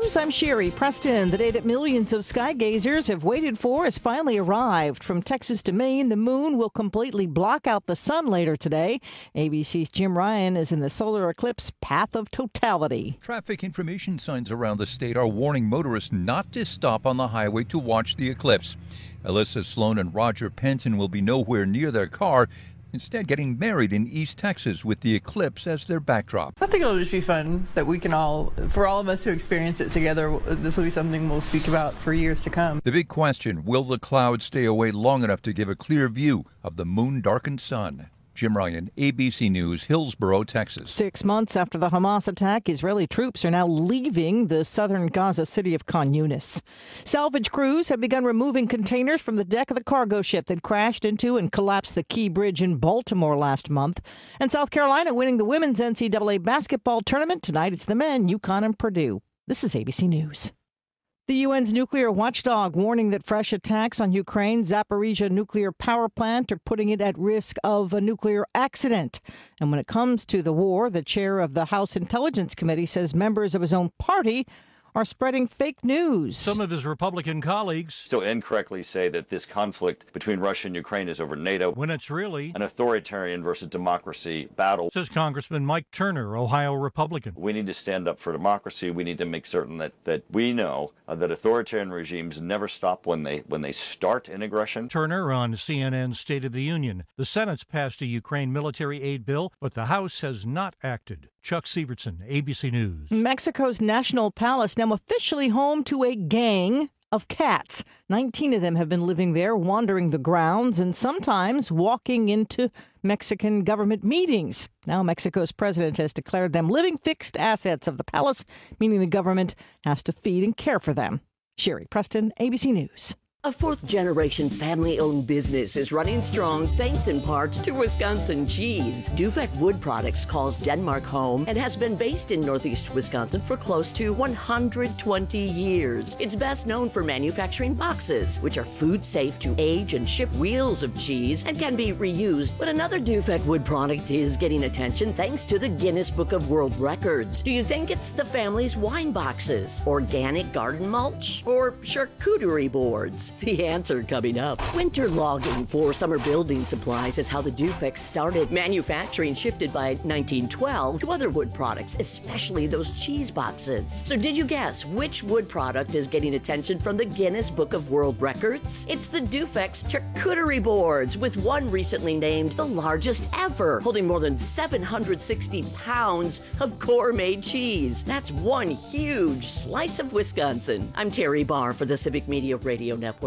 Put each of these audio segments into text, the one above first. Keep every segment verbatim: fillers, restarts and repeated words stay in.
News, I'm Sherry Preston. The day that millions of sky gazers have waited for has finally arrived. From Texas to Maine, the moon will completely block out the sun later today. A B C's Jim Ryan is in the solar eclipse path of totality. Traffic information signs around the state are warning motorists not to stop on the highway to watch the eclipse. Alyssa Sloan and Roger Penton will be nowhere near their car, instead getting married in East Texas with the eclipse as their backdrop. I think it'll just be fun that we can all, for all of us who experience it together, this will be something we'll speak about for years to come. The big question, will the clouds stay away long enough to give a clear view of the moon-darkened sun? Jim Ryan, A B C News, Hillsboro, Texas. Six months after the Hamas attack, Israeli troops are now leaving the southern Gaza city of Khan Yunis. Salvage crews have begun removing containers from the deck of the cargo ship that crashed into and collapsed the Key Bridge in Baltimore last month. And South Carolina winning the women's N C double A basketball tournament. Tonight it's the men, UConn and Purdue. This is A B C News. The U N's nuclear watchdog warning that fresh attacks on Ukraine's Zaporizhzhia nuclear power plant are putting it at risk of a nuclear accident. And when it comes to the war, the chair of the House Intelligence Committee says members of his own party are spreading fake news. Some of his Republican colleagues still incorrectly say that this conflict between Russia and Ukraine is over NATO, when it's really an authoritarian versus democracy battle. Says Congressman Mike Turner, Ohio Republican. We need to stand up for democracy. We need to make certain that, that we know uh, that authoritarian regimes never stop when they when they start an aggression. Turner on C N N's State of the Union. The Senate's passed a Ukraine military aid bill, but the House has not acted. Chuck Severson, A B C News. Mexico's National Palace now officially home to a gang of cats. nineteen of them have been living there, wandering the grounds, and sometimes walking into Mexican government meetings. Now Mexico's president has declared them living fixed assets of the palace, meaning the government has to feed and care for them. Sherry Preston, A B C News. A fourth-generation family-owned business is running strong thanks in part to Wisconsin cheese. Dufek Wood Products calls Denmark home and has been based in northeast Wisconsin for close to one hundred twenty years. It's best known for manufacturing boxes, which are food-safe to age and ship wheels of cheese and can be reused. But another Dufek Wood product is getting attention thanks to the Guinness Book of World Records. Do you think it's the family's wine boxes, organic garden mulch, or charcuterie boards? The answer coming up. Winter logging for summer building supplies is how the Dufek started. Manufacturing shifted by nineteen twelve to other wood products, especially those cheese boxes. So did you guess which wood product is getting attention from the Guinness Book of World Records? It's the Dufek's charcuterie boards, with one recently named the largest ever, holding more than seven hundred sixty pounds of gourmet cheese. That's one huge slice of Wisconsin. I'm Terry Barr for the Civic Media Radio Network.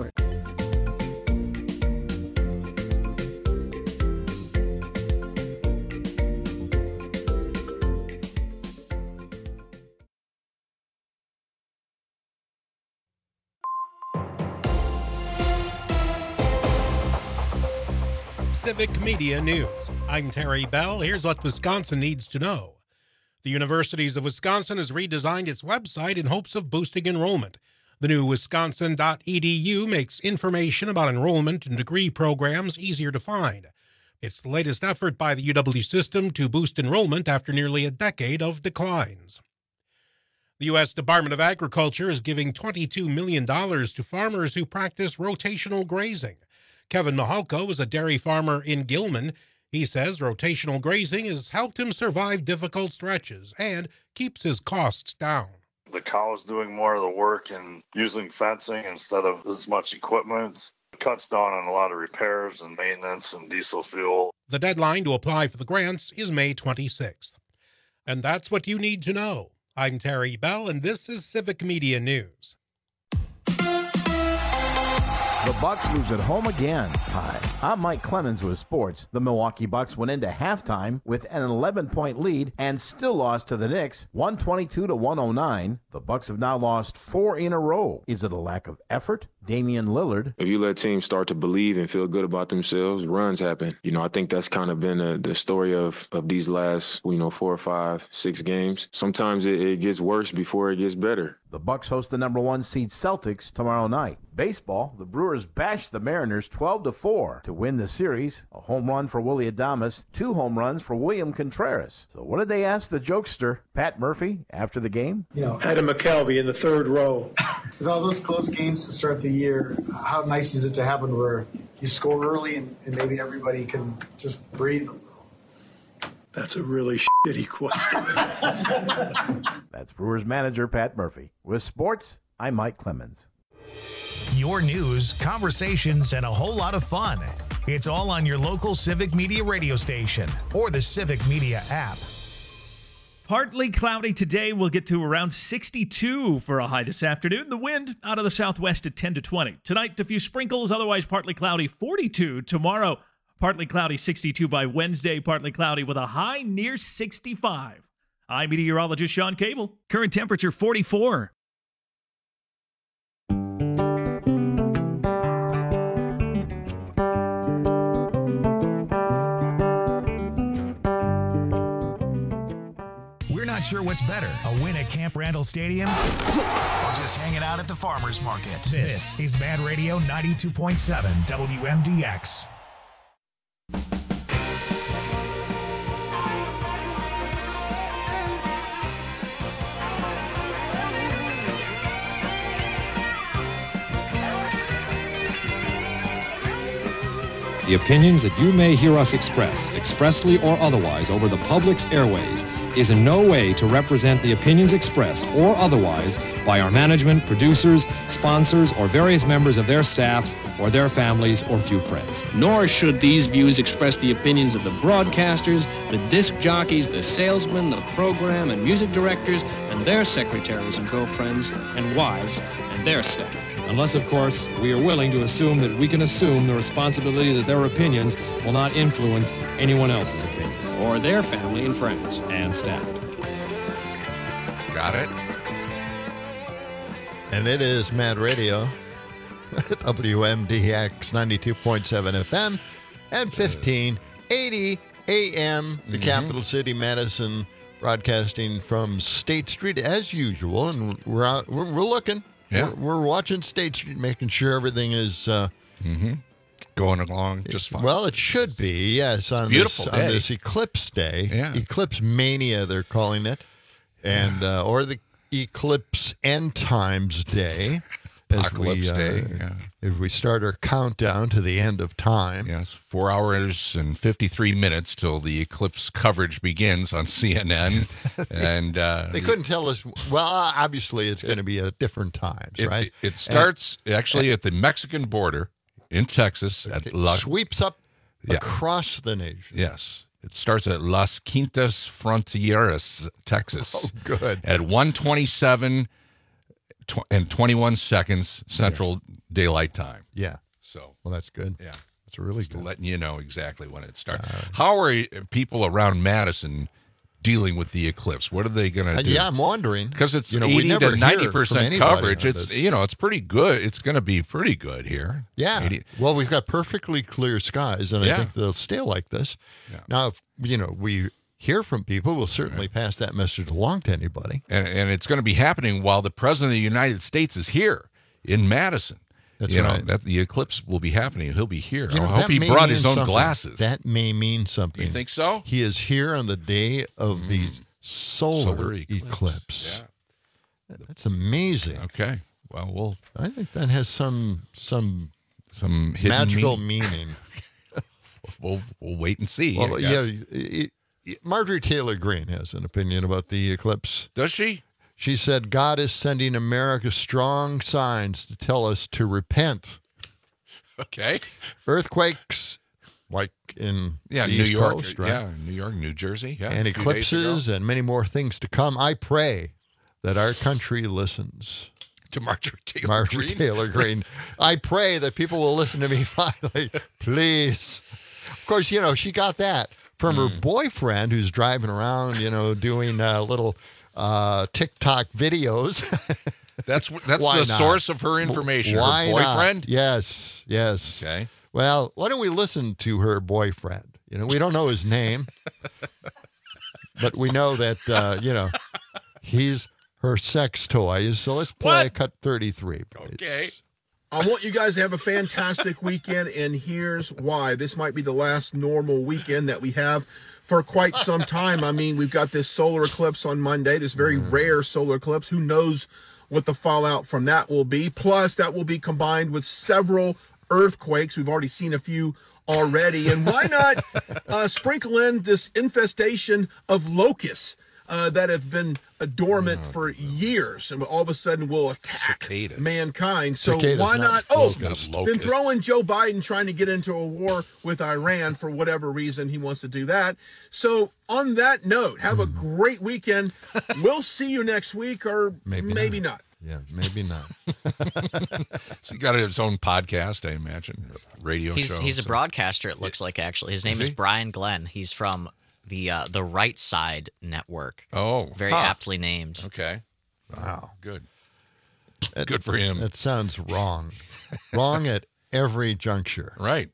Civic Media News. I'm Terry Bell. Here's what Wisconsin needs to know. The Universities of Wisconsin has redesigned its website in hopes of boosting enrollment. The new wisconsin dot e d u makes information about enrollment and degree programs easier to find. It's the latest effort by the U W system to boost enrollment after nearly a decade of declines. The U S Department of Agriculture is giving twenty-two million dollars to farmers who practice rotational grazing. Kevin Mahalko is a dairy farmer in Gilman. He says rotational grazing has helped him survive difficult stretches and keeps his costs down. The cow's doing more of the work and using fencing instead of as much equipment. It cuts down on a lot of repairs and maintenance and diesel fuel. The deadline to apply for the grants is May twenty-sixth. And that's what you need to know. I'm Terry Bell, and this is Civic Media News. The Bucks lose at home again. Hi, I'm Mike Clemens with sports. The Milwaukee Bucks went into halftime with an eleven-point lead and still lost to the Knicks, one twenty-two to one oh nine. The Bucks have now lost four in a row. Is it a lack of effort, Damian Lillard. If you let teams start to believe and feel good about themselves, runs happen. You know, I think that's kind of been a, the story of, of these last, you know, four or five, six games. Sometimes it, it gets worse before it gets better. The Bucks host the number one seed Celtics tomorrow night. Baseball, the Brewers bashed the Mariners twelve to four to win the series. A home run for Willy Adames, two home runs for William Contreras. So what did they ask the jokester, Pat Murphy, after the game? You know, Adam McCalvy in the third row. With all those close games to start the year, how nice is it to have one where you score early and, and maybe everybody can just breathe a little? That's a really shitty question. That's Brewers manager Pat Murphy. With sports, I'm Mike Clemens. Your news, conversations, and a whole lot of fun. It's all on your local Civic Media radio station or the Civic Media app. Partly cloudy today. We'll get to around sixty-two for a high this afternoon. The wind out of the southwest at ten to twenty. Tonight, a few sprinkles, otherwise partly cloudy, forty-two. Tomorrow, partly cloudy, sixty-two by Wednesday. Partly cloudy with a high near sixty-five. I'm meteorologist Sean Cable. Current temperature forty-four. Not sure what's better, a win at Camp Randall Stadium or just hanging out at the farmer's market. This, this is Mad Radio ninety-two point seven W M D X. The opinions that you may hear us express, expressly or otherwise, over the public's airways, is in no way to represent the opinions expressed or otherwise by our management, producers, sponsors, or various members of their staffs or their families or few friends. Nor should these views express the opinions of the broadcasters, the disc jockeys, the salesmen, the program and music directors, and their secretaries and girlfriends and wives and their staff. Unless, of course, we are willing to assume that we can assume the responsibility that their opinions will not influence anyone else's opinions. Or their family and friends. And staff. Got it. And it is Mad Radio, W M D X ninety-two point seven F M and fifteen eighty A M, the mm-hmm. capital city, Madison, broadcasting from State Street as usual. And we're out, we're, we're looking. Yeah. We're, we're watching State Street, making sure everything is uh, mm-hmm. going along just fine. Well, it should be, yes, on, beautiful this, day. on this Eclipse Day. Yeah. Eclipse Mania, they're calling it, and uh, or the Eclipse End Times Day. Apocalypse as we, uh, Day, yeah. As we start our countdown to the end of time. Yes, four hours and fifty-three minutes till the eclipse coverage begins on C N N. and uh, They couldn't tell us, well, obviously it's going to be at different times, it, right? It, it starts and, actually and, at the Mexican border in Texas. At La, sweeps up yeah. across the nation. Yes. It starts at Las Quintas Frontieras, Texas. Oh, good. At one twenty-seven and twenty-one seconds Central yeah. Daylight Time. Yeah. So, well, that's good. Yeah. That's really Just good. Letting you know exactly when it starts. Uh, How are people around Madison dealing with the eclipse? What are they going to do? Uh, yeah, I'm wondering. Because it's you know, eighty to ninety percent coverage. It's, this. you know, it's pretty good. It's going to be pretty good here. Yeah. eighty Well, we've got perfectly clear skies, and yeah. I think they'll stay like this. Yeah. Now, if, you know, we hear from people, we'll certainly right. pass that message along to anybody. And, and it's going to be happening while the President of the United States is here in Madison. That's you right. know, that the eclipse will be happening. He'll be here. You know, I hope he brought his own something. glasses. That may mean something. You think so? He is here on the day of mm. the solar, solar eclipse. eclipse. Yeah. That's amazing. Okay. Well, we'll. I think that has some some some hidden magical meaning. meaning. we'll we'll wait and see. Well, yeah. It, it, Marjorie Taylor Greene has an opinion about the eclipse. Does she? She said, God is sending America strong signs to tell us to repent. Okay. Earthquakes, like in yeah, the New East York, Coast, right? Yeah, New York, New Jersey. Yeah, and eclipses and many more things to come. I pray that our country listens. To Marjorie Taylor Marjorie Greene? Taylor Greene. I pray that people will listen to me finally. Please. Of course, you know, she got that from mm. her boyfriend who's driving around, you know, doing uh, little uh, TikTok videos. That's that's Why the not? source of her information. Why her boyfriend? Not? Yes, yes. Okay. Well, why don't we listen to her boyfriend? You know, we don't know his name, but we know that, uh, you know, he's her sex toys. So let's play What? cut thirty-three. Please. Okay. I want you guys to have a fantastic weekend, and here's why. This might be the last normal weekend that we have for quite some time. I mean, we've got this solar eclipse on Monday, this very mm. rare solar eclipse. Who knows what the fallout from that will be? Plus, that will be combined with several earthquakes. We've already seen a few already. And why not uh, sprinkle in this infestation of locusts uh, that have been uh, dormant oh, for years and all of a sudden will attack cicadas. mankind. So Cicadas, why not? not Oh, locusts. then throw in Joe Biden trying to get into a war with Iran for whatever reason he wants to do that. So on that note, have a great weekend. We'll see you next week or maybe, maybe not. not. Yeah, maybe not. So he got his own podcast, I imagine, radio he's, show. He's a so. broadcaster, it looks like, actually. His name is, is he? Brian Glenn. He's from the uh, the Right Side Network. Oh. Very huh. aptly named. Okay. Wow. Good. It, Good for him. That sounds wrong. Wrong at every juncture. Right.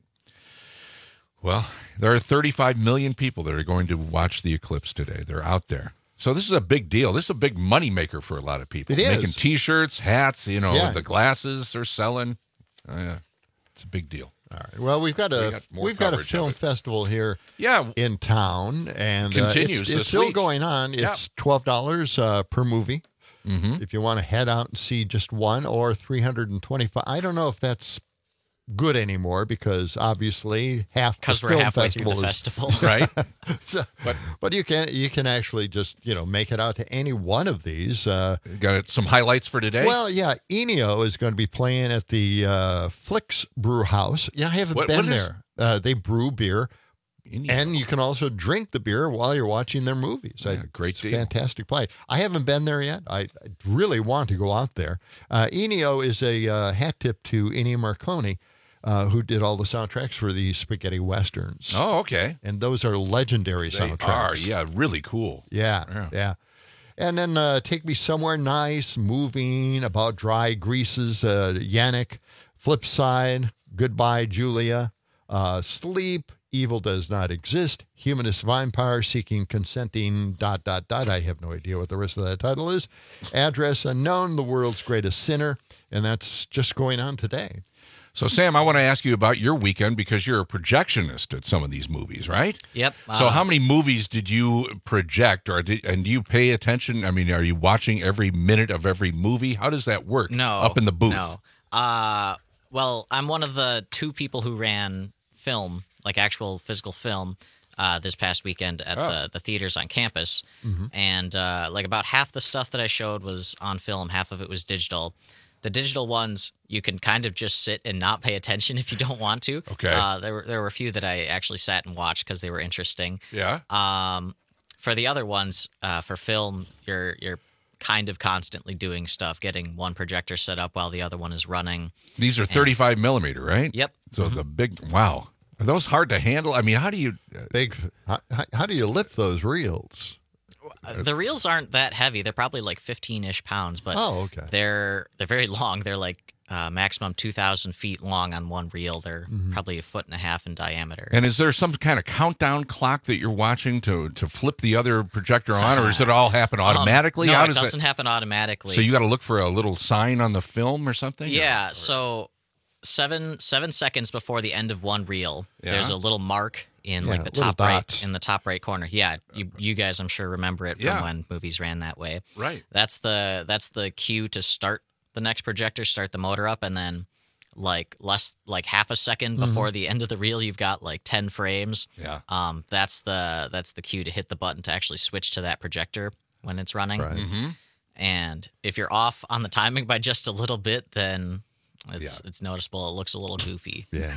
Well, there are thirty-five million people that are going to watch the eclipse today. They're out there. So this is a big deal. This is a big moneymaker for a lot of people. It is. Making T-shirts, hats, you know, Yeah. the glasses they're selling. Oh, yeah. It's a big deal. All right. Well, we've got a We got more we've got a coverage of film it. festival here Yeah. in town, and uh, Continues it's, this it's still week. going on. Yeah. It's twelve dollars uh, per movie. Mm-hmm. If you want to head out and see just one, or three hundred and twenty-five. I don't know if that's good anymore because obviously half the Because we're film halfway through the festival festival. Right. so, But- but you can you can actually just you know make it out to any one of these. Uh, Got some highlights for today? well, yeah, Enio is going to be playing at the uh, Flicks Brew House. Yeah, I haven't What- been what is- there. Uh, they brew beer. Enio. And you can also drink the beer while you're watching their movies. Yeah, I, great it's deal. Fantastic play. I haven't been there yet. I, I really want to go out there. Uh, Enio is a uh, hat tip to Ennio Morricone, uh, who did all the soundtracks for the spaghetti westerns. Oh, okay. And those are legendary They soundtracks. are, yeah, really cool. Yeah, Yeah. yeah. And then uh, Take Me Somewhere Nice, Moving, About Dry Greases, uh, Yannick, Flip Side, Goodbye Julia, uh, Sleep, Evil Does Not Exist, Humanist Vampire Seeking Consenting, dot, dot, dot. I have no idea what the rest of that title is. Address Unknown, The World's Greatest Sinner, and that's just going on today. So, Sam, I want to ask you about your weekend because you're a projectionist at some of these movies, right? Yep. So, uh, how many movies did you project, or did, and do you pay attention? I mean, are you watching every minute of every movie? How does that work? No. Up in the booth. No. Uh, well, I'm one of the two people who ran film, like actual physical film, uh, this past weekend at Oh. the, the theaters on campus. Mhm. And uh, like about half the stuff that I showed was on film, half of it was digital. The digital ones, you can kind of just sit and not pay attention if you don't want to. Okay. Uh, there were there were a few that I actually sat and watched because they were interesting. Yeah. Um, for the other ones, uh, for film, you're you're kind of constantly doing stuff, getting one projector set up while the other one is running. These are thirty-five millimeter, right? Yep. So the big, wow. Are those hard to handle? I mean, how do you? Uh, Big. How, how do you lift those reels? Uh, the reels aren't that heavy. They're probably like fifteen-ish pounds, but Oh, okay. they're they're very long. They're like uh, maximum two thousand feet long on one reel. They're probably a foot and a half in diameter. and is there some kind of countdown clock that you're watching to to flip the other projector on, or does it all happen automatically? Um, no, how it does doesn't happen automatically. So you got to look for a little sign on the film or something? Yeah, so seven seven seconds before the end of one reel, Yeah. there's a little mark in Yeah, like the little top dots. right in the top right corner. Yeah, you you guys I'm sure remember it from Yeah. when movies ran that way. Right. That's the that's the cue to start the next projector, start the motor up, and then like less like half a second Mm-hmm. before the end of the reel, you've got like ten frames. Yeah. Um, that's the that's the cue to hit the button to actually switch to that projector when it's running. Right. Mm-hmm. And if you're off on the timing by just a little bit, then it's Yeah. it's noticeable. It looks a little goofy. Yeah.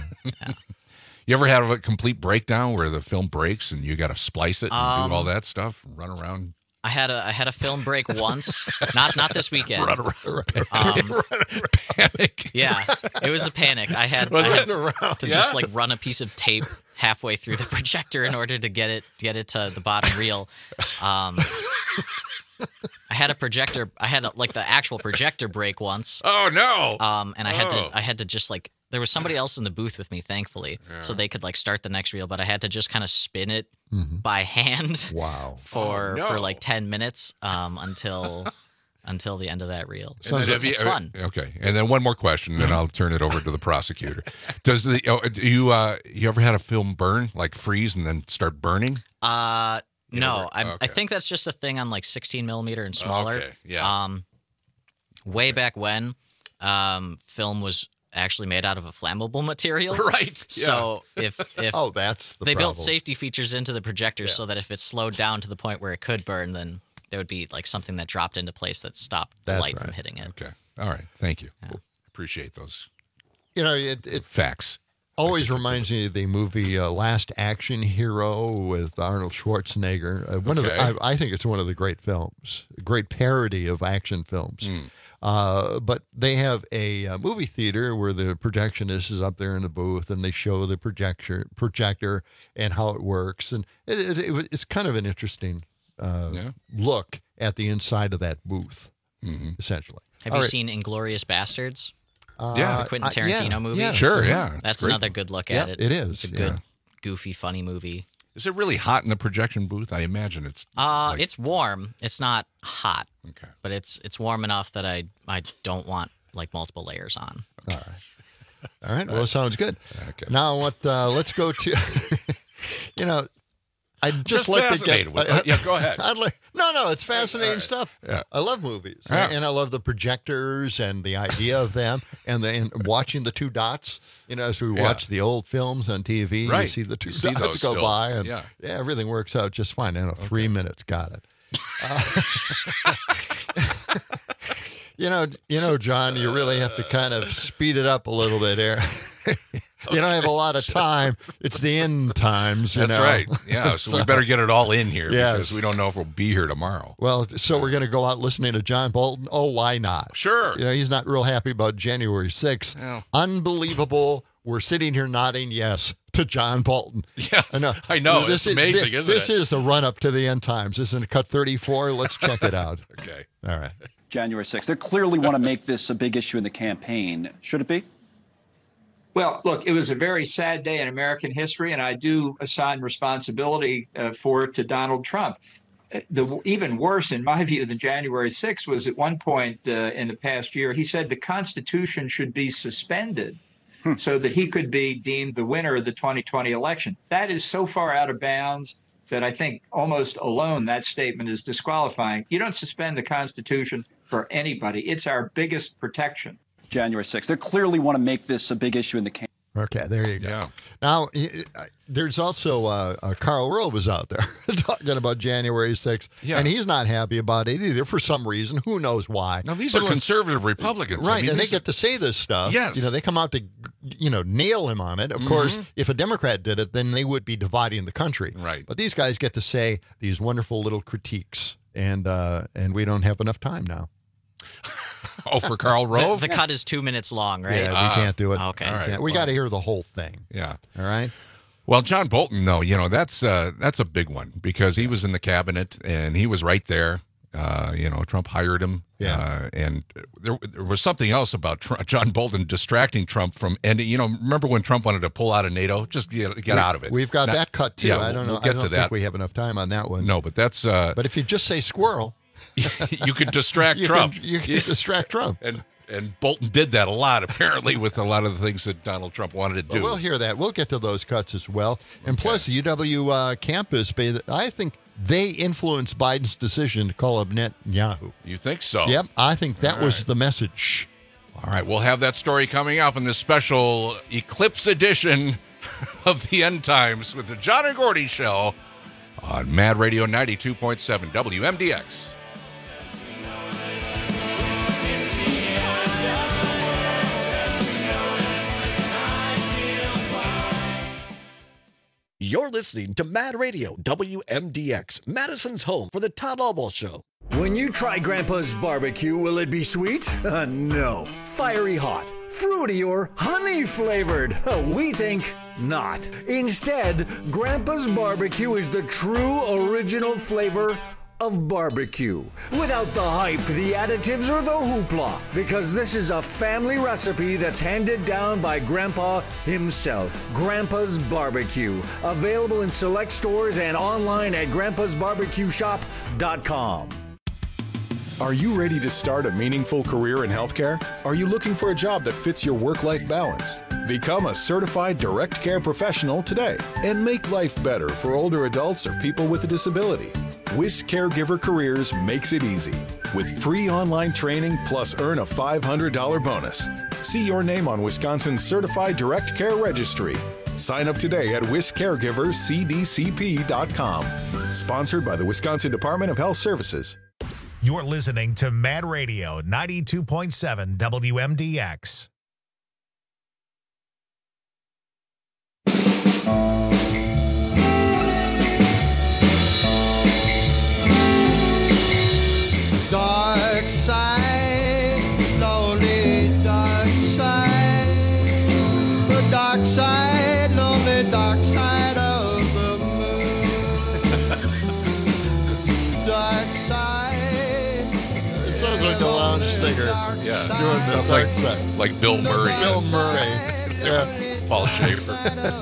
You ever have a complete breakdown where the film breaks and you got to splice it and Um, do all that stuff, run around? I had a I had a film break once, not not this weekend. Run around. Um, Panic. yeah, it was a panic. I had, Was I it? had to, to Yeah? just like run a piece of tape halfway through the projector in order to get it get it to the bottom reel. Um, I had a projector. I had a, like the actual projector break once. Oh no! Um, and I had Oh. to. I had to just like. There was somebody else in the booth with me, thankfully, Yeah. so they could like start the next reel. But I had to just kind of spin it Mhm. by hand. Wow. For Oh, no. for like ten minutes um, until until the end of that reel. And then have you- It's fun. Okay, and then one more question, then I'll turn it over to the prosecutor. Does the oh, do you uh, you ever had a film burn, like freeze and then start burning? Uh, no, Never. I I Okay. think that's just a thing on like sixteen millimeter and smaller. Okay, yeah. Um, way back when, um, film was actually made out of a flammable material. Right, So if if Oh, that's the they built problem. safety features into the projectors Yeah. so that if it slowed down to the point where it could burn, then there would be like something that dropped into place that stopped the That's light from right. hitting it. Okay, all right, thank you. Appreciate those You know, it, it facts. always reminds me of the movie uh, Last Action Hero with Arnold Schwarzenegger. Uh, one of the, Okay. I, I think it's one of the great films, a great parody of action films. Mm. Uh, but they have a, uh movie theater where the projectionist is up there in the booth, and they show the projector projector and how it works, and it, it, it, was- it's kind of an interesting uh, Yeah. look at the inside of that booth, Mm-hmm. essentially. Have All you right. seen Inglorious Bastards? Uh, Yeah. The Quentin I- yeah, Tarantino movie? yeah. Sure, yeah, it's That's great. another good look Yeah, at it. it is, It's a yeah. good, goofy, funny movie. Is it really hot in the projection booth? I imagine it's. Uh, like- it's warm. It's not hot, Okay. but it's it's warm enough that I I don't want like multiple layers on. All right. All right. Well, sounds good. Okay. Now, what? Uh, let's go to. You know, I'd just, Just like to fascinated get. with- yeah, go ahead. I'd like. No, no, it's fascinating stuff. Yeah. I love movies, Yeah. and I love the projectors and the idea of them, and then watching the two dots. You know, as we Yeah. watch the old films on T V, you Right. see the two You see dots those go still. by, and Yeah. everything works out just fine. In three minutes, got it. Uh, you know, you know, John, you really have to kind of speed it up a little bit here. You don't have a lot of time. It's the end times. You That's know? right. Yeah, so, we better get it all in here Yes. because we don't know if we'll be here tomorrow. Well, so we're going to go out listening to John Bolton. Oh, why not? Sure. You know, he's not real happy about January sixth. Yeah. Unbelievable. We're sitting here nodding yes to John Bolton. Yes, I know. I know. You It's amazing, this, isn't this it? is the run up to the end times. Isn't it cut thirty-four? Let's check it out. Okay. All right. January sixth. They clearly want to make this a big issue in the campaign. Should it be? Well, look, it was a very sad day in American history, and I do assign responsibility uh, for it to Donald Trump. Uh, The even worse, in my view, than January sixth was at one point uh, in the past year, he said the Constitution should be suspended so that he could be deemed the winner of the twenty twenty election. That is so far out of bounds that I think almost alone that statement is disqualifying. You don't suspend the Constitution for anybody. It's our biggest protection. January sixth. They clearly want to make this a big issue in the campaign. Okay, there you go. Yeah. Now, y- y- there's also uh, uh, Karl Rove is out there talking about January sixth, Yeah. and he's not happy about it either for some reason. Who knows why? Now, these But are when- conservative Republicans. I Right, mean, and they this- get to say this stuff. Yes. You know, they come out to, you know, nail him on it. Of course, Mhm. if a Democrat did it, then they would be dividing the country. Right. But these guys get to say these wonderful little critiques, and uh, and we don't have enough time now. Oh, for Karl Rove? The, the cut is two minutes long, right? Yeah, we Ah, can't do it. okay. We All right. can't- We got to hear the whole thing. Yeah. All right. Well, John Bolton, though, you know, that's uh, that's a big one because he was in the cabinet and he was right there. Uh, you know, Trump hired him. Yeah. Uh, and there, there was something else about Tr- John Bolton distracting Trump from ending. You know, remember when Trump wanted to pull out of NATO? Just get, get We- out of it. We've got Now- that cut too. Yeah, I don't know. We'll get I don't to think that. we have enough time on that one. No, but that's. Uh, But if you just say squirrel, you could distract you Trump. Can, you can distract Trump. And and Bolton did that a lot, apparently, with a lot of the things that Donald Trump wanted to But do. we'll hear that. We'll get to those cuts as well. And plus, the U W uh, campus, I think they influenced Biden's decision to call up Netanyahu. You think so? Yep, I think that All was right. the message. All right, we'll have that story coming up in this special Eclipse edition of the End Times with the John and Gordy Show on Mad Radio ninety-two point seven W M D X. You're listening to Mad Radio, W M D X, Madison's home for the Todd Albaugh Show. When you try Grandpa's barbecue, will it be sweet? Uh, no. Fiery hot, fruity, or honey flavored? Uh, we think not. Instead, Grandpa's barbecue is the true original flavor of barbecue. Without the hype, the additives, or the hoopla. Because this is a family recipe that's handed down by Grandpa himself. Grandpa's Barbecue. Available in select stores and online at grandpas barbecue shop dot com. Are you ready to start a meaningful career in healthcare? Are you looking for a job that fits your work-life balance? Become a certified direct care professional today and make life better for older adults or people with a disability. Whisk Caregiver Careers makes it easy with free online training plus earn a five hundred dollars bonus. See your name on Wisconsin's Certified Direct Care Registry. Sign up today at whisk caregivers c d c p dot com. Sponsored by the Wisconsin Department of Health Services. You're listening to Mad Radio ninety-two point seven W M D X. Dark side, lonely dark side, the dark side, lonely dark side of the moon. Dark side. It sounds like a lounge singer. Yeah, Doing the sounds dark like side. like Bill Murray. Bill Murray. Yeah. Paul Schaefer.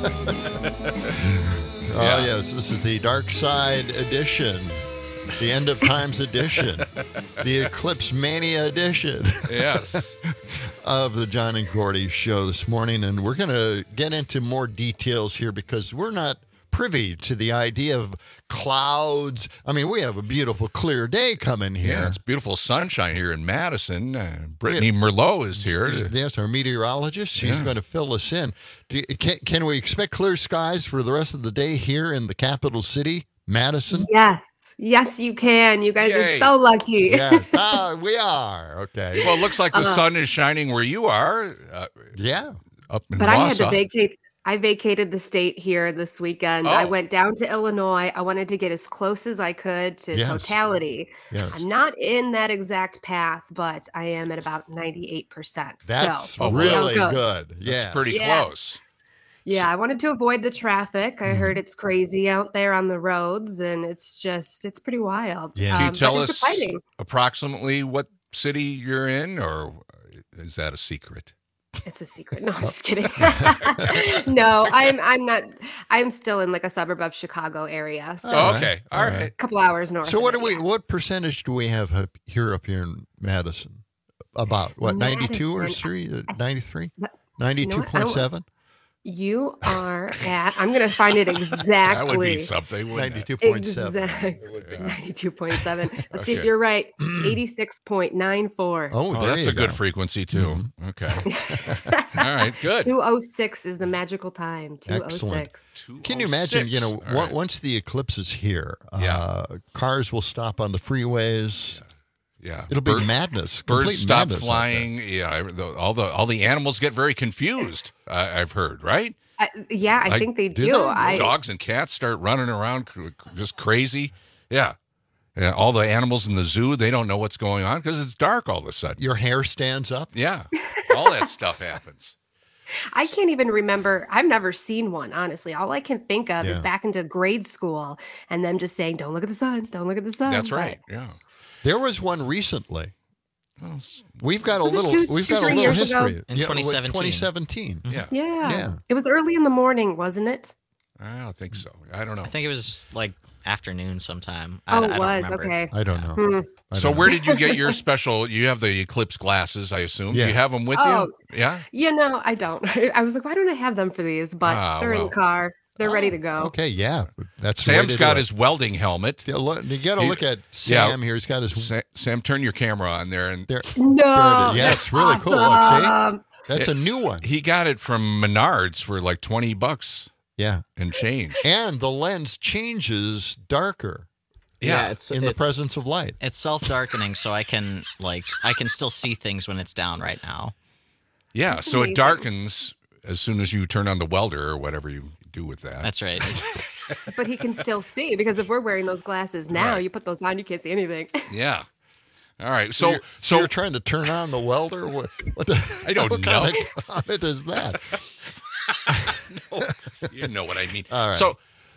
Oh, Yeah. yes. This is the Dark Side edition, the End of Times edition, the Eclipse Mania edition. Yes. Of the John and Gordy show this morning. And we're going to get into more details here because we're not privy to the idea of clouds. I mean, we have a beautiful, clear day coming here. Yeah, it's beautiful sunshine here in Madison. Uh, Brittany Merlot is here. Yes, our meteorologist. She's Yeah. going to fill us in. Do you, can, can we expect clear skies for the rest of the day here in the capital city, Madison? Yes. Yes, you can. You guys Yay. are so lucky. Yeah, ah, we are. Okay. Well, it looks like the Uh, sun is shining where you are. Uh, yeah. Up in But I had to Wausau. vacate. I vacated the state here this weekend. I Oh. went down to Illinois. I wanted to get as close as I could to Yes. totality. Yes. I'm not in that exact path, but I am at about ninety-eight percent. That's so, we'll see how it really goes. good. Yeah. That's pretty Yeah. close. Yeah, I wanted to avoid the traffic. I Mm-hmm. heard it's crazy out there on the roads, and it's just, it's pretty wild. Can you Um, but tell it's us exciting. approximately what city you're in, or is that a secret? It's a secret. No, I'm just kidding. no, I'm I'm not. I'm still in like a suburb of Chicago area. So Oh, okay. All right. a couple hours north. So of what it, do we? yeah. What percentage do we have up here up here in Madison? About what? ninety-two or Madison, three? ninety-three? You know ninety-two what? I point don't- seven? You are at. I'm gonna find it exactly. That would be something, wouldn't it? ninety-two point seven. Exactly. ninety-two point seven. Let's see if Okay. you're right. eighty-six point nine four. Oh, Oh, there that's you a good go. frequency too. Okay. All right. Good. two oh six is the magical time. two oh Excellent. six. Can you imagine, you know, All right. on- once the eclipse is here, Yeah. uh, cars will stop on the freeways. Yeah. It'll be Bird- madness. Birds complete stop madness out there. flying. Yeah. I- the- All the all the animals get very confused. I, I've heard. Right. Uh, yeah, I Like, think they do do. they? I Dogs and cats start running around cr- just crazy. Yeah. Yeah. All the animals in the zoo, they don't know what's going on because it's dark all of a sudden. Your hair stands up. Yeah. All that stuff happens. I can't even remember. I've never seen one, honestly. All I can think of is Yeah. back into grade school and them just saying, "Don't look at the sun. Don't look at the sun." That's But right. Yeah. There was one recently. Well, s- We've got a Was it little. two- We've two, got a three little years ago? history. In Yeah, twenty seventeen. twenty seventeen. Yeah. Yeah. Yeah. It was early in the morning, wasn't it? I don't think so. I don't know. I think it was like afternoon sometime. I, Oh, I it don't was. remember. Okay. I don't know. Hmm. I So don't where know. did you get your special? You have the eclipse glasses, I assume. Do Yeah. you have them with Oh. you? Yeah. You know, I don't. I was like, why don't I have them for these? But Ah, they're in well. the car. They're ready to go. Okay, yeah, that's the way Sam's to got do it. his welding helmet. Yeah, look- You got to He- look at yeah. Sam here. He's got his. Sa- Sam, turn your camera on there, and There, No. there it is. Yeah, that's it's really cool. Look, awesome. see, that's a new one. he got it from Menards for like twenty bucks Yeah, and change. and the lens changes darker. Yeah, it's in the it's- presence of light. It's self-darkening, so I can like I can still see things when it's down right now. Yeah, That's so amazing. it darkens as soon as you turn on the welder or whatever you do with that. That's right. But he can still see because if we're wearing those glasses now, Right. you put those on, you can't see anything. Yeah. All right. So, So, you're, so so you're trying to turn on the welder? What? What the, I don't what know. kind of comment is that? you know what I mean. All right. So,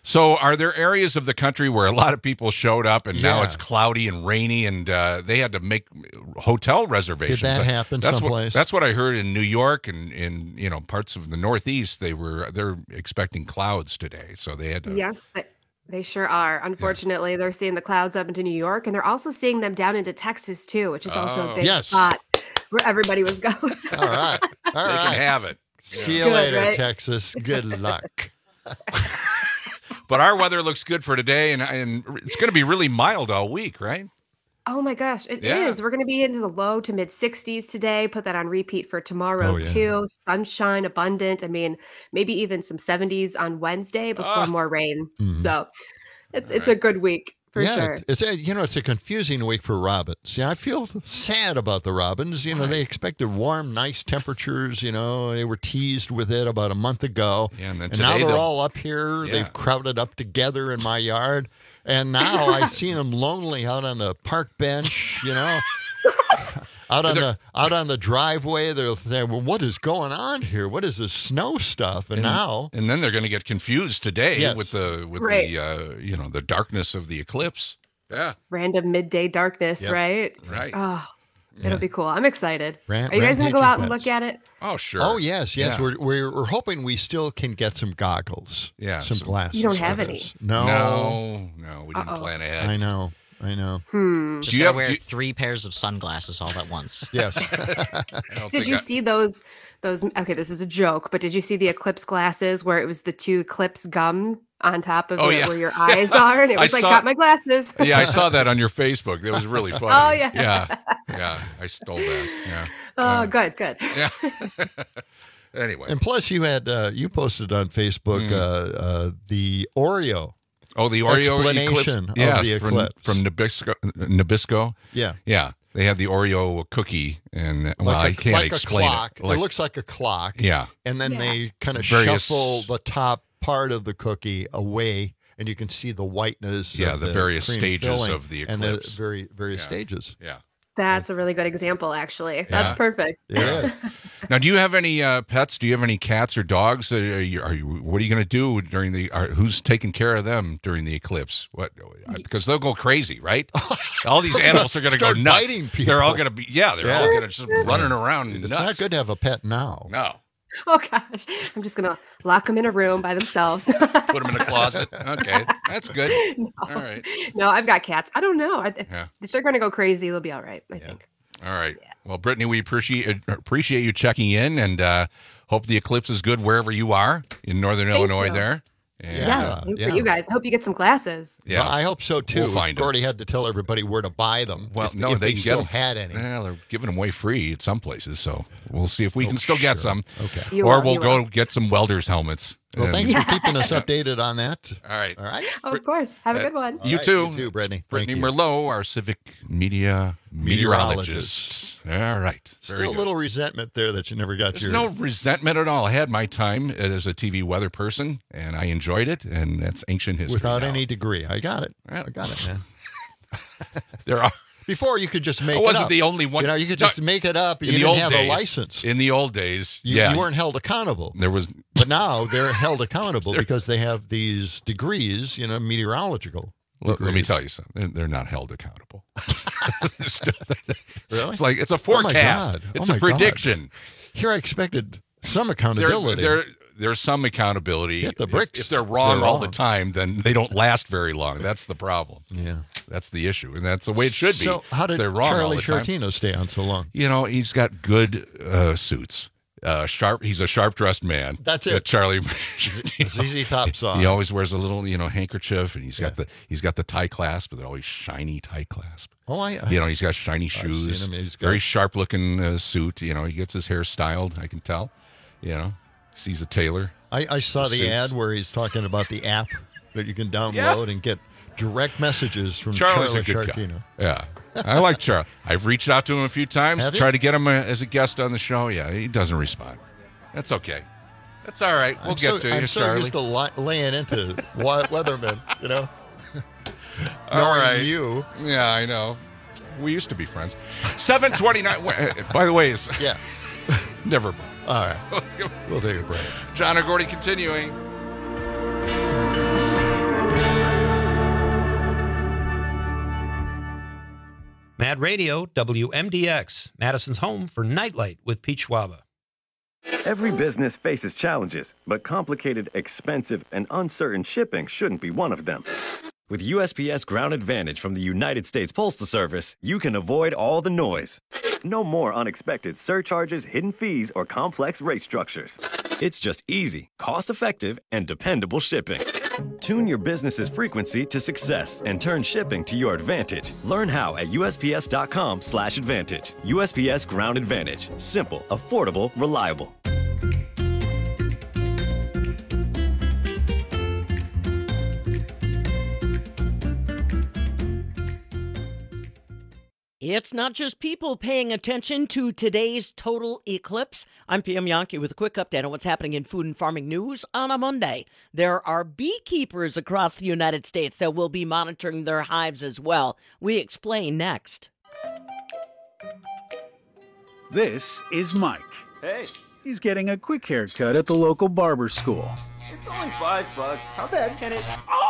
So are there areas of the country where a lot of people showed up and now Yeah. it's cloudy and rainy and uh, they had to make hotel reservations? Did that happen that's someplace? What, that's what I heard in New York and in you know parts of the Northeast. They were they're expecting clouds today, so they had to. Yes, they, they sure are. Unfortunately, they're seeing the clouds up into New York, and they're also seeing them down into Texas too, which is also Oh. a big Yes. spot where everybody was going. All right. All They right. can have it. See you Good, later, right? Texas. Good luck. But our weather looks good for today, and and it's going to be really mild all week, right? Oh my gosh, it is. Yeah. We're going to be into the low to mid sixties today. Put that on repeat for tomorrow Oh, yeah. too. Sunshine abundant. I mean, maybe even some seventies on Wednesday before Ah. more rain. Mhm. So it's All it's right. a good week for yeah, sure. it's a, you know it's a confusing week for robins. Yeah, I feel sad about the robins. You know, they expected warm, nice temperatures. You know, they were teased with it about a month ago, Yeah, and then and now today they're they'll- all up here. Yeah. They've crowded up together in my yard, and now I see them lonely out on the park bench. You know. Out on the out on the driveway, they'll say, "Well, what is going on here? What is this snow stuff?" And, And, now, and then they're going to get confused today Yes. with the with Right. the uh, you know the darkness of the eclipse. Yeah, Random midday darkness, Yep. right? Right. Oh, Yeah. it'll be cool. I'm excited. Ran- Are you guys going to go rampaging out and pets. look at it? Oh, sure. oh yes, yes, Yeah. we're, we're we're hoping we still can get some goggles, Yeah, some some- glasses. You don't have with any. us. No, No, no, we didn't Uh-oh. plan ahead. I know, I know. Hmm. Just Do you gotta have- wear do you- three pairs of sunglasses all at once. Yes. I don't Did think you I- see those those okay, this is a joke, but did you see the eclipse glasses where it was the two Eclipse gum on top of Oh, it yeah. where your eyes are? And it I was like, saw- got my glasses. Yeah, I saw that on your Facebook. That was really funny. Oh, yeah. yeah, yeah. I stole that. Yeah, Oh, good, good. yeah. Anyway, And plus, you had uh, you posted on Facebook Mm. uh, uh, the Oreo. oh, the Oreo explanation eclipse. of Yeah, the from, eclipse. from Nabisco. Nabisco. Yeah, Yeah, they have the Oreo cookie, and well, like I a, can't like explain a clock. it. Like, it looks like a clock. yeah, And then Yeah. they kind of Various- shuffle the top part of the cookie away, and you can see the whiteness. Yeah, of the the various cream stages filling of the and the eclipse. very various Yeah. stages. yeah. That's a really good example, actually. That's Yeah. perfect. Yeah. Now, do you have any uh, pets? Do you have any cats or dogs? Are you, are you, what are you going to do during the? Are, who's taking care of them during the eclipse? What? Because they'll go crazy, right? All these animals are going to go Start nuts. biting people. They're all going to be. Yeah, they're all Yeah. going to just running around It's nuts. not good to have a pet now. No, Oh gosh, I'm just gonna lock them in a room by themselves. put them in a closet. Okay, that's good. no, All right. no, I've got cats. I don't know. I, if, Yeah. if they're gonna go crazy, they'll be all right. I think. All right. Well, Brittany, we appreciate appreciate you checking in, and uh, hope the eclipse is good wherever you are in Northern Thank Illinois. you. There. And, Yes, uh, thank yeah. for you guys. I hope you get some glasses. yeah. Well, I hope so too. We'll find 'em. Gordy had to tell everybody where to buy them. Well, if, no, if they they, can still get 'em. had any. Well, they're giving them away free at some places, so we'll see if we Oh, can still get sure. some. Okay. You or will, we'll you go will. get some welders' helmets. Well, And- thanks for keeping us updated on that. All right. All right. Of course. Have a Uh, good one. You right, too. you too, Brittany. Brittany Thank you. Merlot, our civic media meteorologist. All right. Very Still a good. little resentment there that you never got There's your. no resentment at all. I had my time as a T V weather person, and I enjoyed it, and that's ancient history. without now. any degree. I got it. Well, I got it, man. There are. Before you could just make I it wasn't up. the only one. You know, you could No, just make it up. You in the didn't old have days, a license. In the old days, You, yeah, you weren't held accountable. There was. But now they're held accountable because they have these degrees, you know, meteorological. Let, let me degrees. tell you something. They're, they're not held accountable. Really? It's like it's a Oh my forecast. God. It's Oh a my God. prediction. Here I expected some There, accountability. there, there's some accountability. Get the If- bricks If, they're if wrong they're all the wrong. time, then they don't last very long. That's the problem. yeah. That's the issue, and that's the way it should be. So how If did they're wrong all Charlie the time. Shortino stay on so long? You know, he's got good uh, suits. Uh, sharp. He's a sharp dressed man. That's Uh, it. Charlie. Z Z Top song. He always wears a little, you know, handkerchief, and he's got the he's got the tie clasp, but they're always shiny tie clasp. Oh, I. You know, he's got shiny seen shoes. him. He's got- Very sharp looking uh, suit. You know, he gets his hair styled. I can tell. You know, he's a tailor. I, I saw the Suits. ad where he's talking about the app that you can download Yeah. and get direct messages from Charlie's Charlie a good Shortino. guy. Yeah, I like Charlie. I've reached out to him a few times, Have you? tried to get him uh as a guest on the show. Yeah, he doesn't respond. That's okay. That's all right. We'll I'm get so, to you, I'm so Charlie. used to li- laying into wa- weathermen, you know. All Knowing right. you. Yeah, I know. We used to be friends. seven twenty-nine. By the way, it's, Yeah. never mind. All right. We'll take a break. John or Gordy continuing. Mad Radio, W M D X, Madison's home for Nightlight with Pete Schwaba. Every business faces challenges, but complicated, expensive, and uncertain shipping shouldn't be one of them. With U S P S Ground Advantage from the United States Postal Service, you can avoid all the noise. No more unexpected surcharges, hidden fees, or complex rate structures. It's just easy, cost-effective, and dependable shipping. Tune your business's frequency to success and turn shipping to your advantage. Learn how at U S P S dot com slash advantage. U S P S Ground Advantage. Simple, affordable, reliable. It's not just people paying attention to today's total eclipse. I'm P M Yankee with a quick update on what's happening in food and farming news on a Monday. There are beekeepers across the United States that will be monitoring their hives as well. We explain next. This is Mike. Hey. He's getting a quick haircut at the local barber school. It's only five bucks. How bad can it...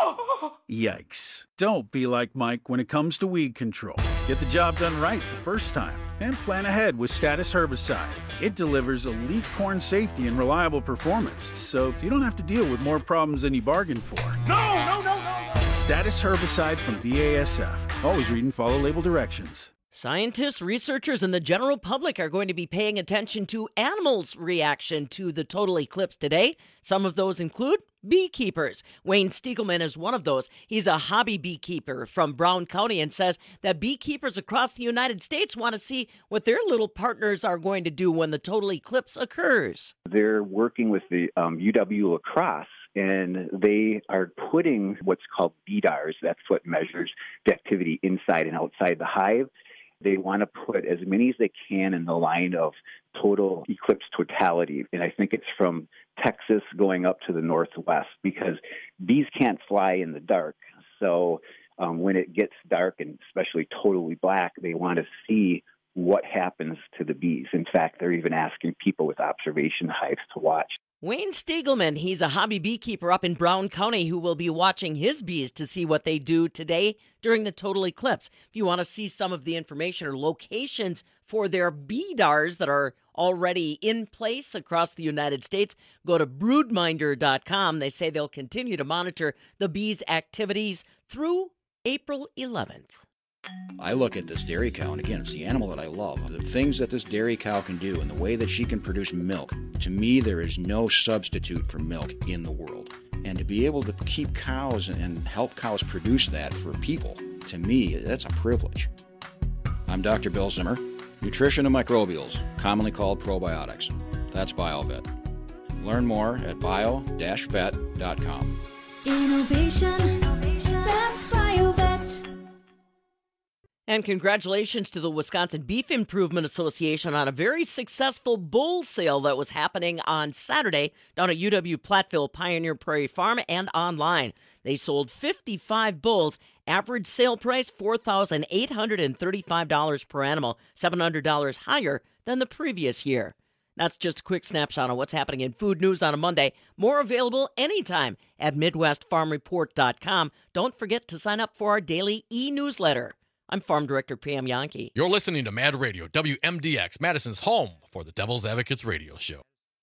Oh! Yikes. Don't be like Mike when it comes to weed control. Get the job done right the first time and plan ahead with Status Herbicide. It delivers elite corn safety and reliable performance, so you don't have to deal with more problems than you bargained for. No, no, no, no, no! Status Herbicide from B A S F. Always read and follow label directions. Scientists, researchers, and the general public are going to be paying attention to animals' reaction to the total eclipse today. Some of those include beekeepers. Wayne Stiegelman is one of those. He's a hobby beekeeper from Brown County and says that beekeepers across the United States want to see what their little partners are going to do when the total eclipse occurs. They're working with the um, U W La Crosse, and they are putting what's called B D A Rs. That's what measures the activity inside and outside the hive. They want to put as many as they can in the line of total eclipse totality. And I think it's from Texas going up to the northwest, because bees can't fly in the dark. So um, when it gets dark and especially totally black, they want to see what happens to the bees. In fact, they're even asking people with observation hives to watch. Wayne Stiegelman, he's a hobby beekeeper up in Brown County who will be watching his bees to see what they do today during the total eclipse. If you want to see some of the information or locations for their B D A Rs that are already in place across the United States, go to broodminder dot com. They say they'll continue to monitor the bees' activities through April eleventh. I look at this dairy cow, and again, it's the animal that I love. The things that this dairy cow can do and the way that she can produce milk, to me, there is no substitute for milk in the world. And to be able to keep cows and help cows produce that for people, to me, that's a privilege. I'm Doctor Bill Zimmer, nutrition and microbials, commonly called probiotics. That's BioVet. Learn more at bio dash vet dot com. Innovation, that's BioVet. And congratulations to the Wisconsin Beef Improvement Association on a very successful bull sale that was happening on Saturday down at U W Platteville Pioneer Prairie Farm and online. They sold fifty-five bulls, average sale price four thousand eight hundred thirty-five dollars per animal, seven hundred dollars higher than the previous year. That's just a quick snapshot on what's happening in food news on a Monday. More available anytime at midwest farm report dot com. Don't forget to sign up for our daily e-newsletter. I'm Farm Director P M Yankee. You're listening to Mad Radio, W M D X, Madison's home for the Devil's Advocates radio show.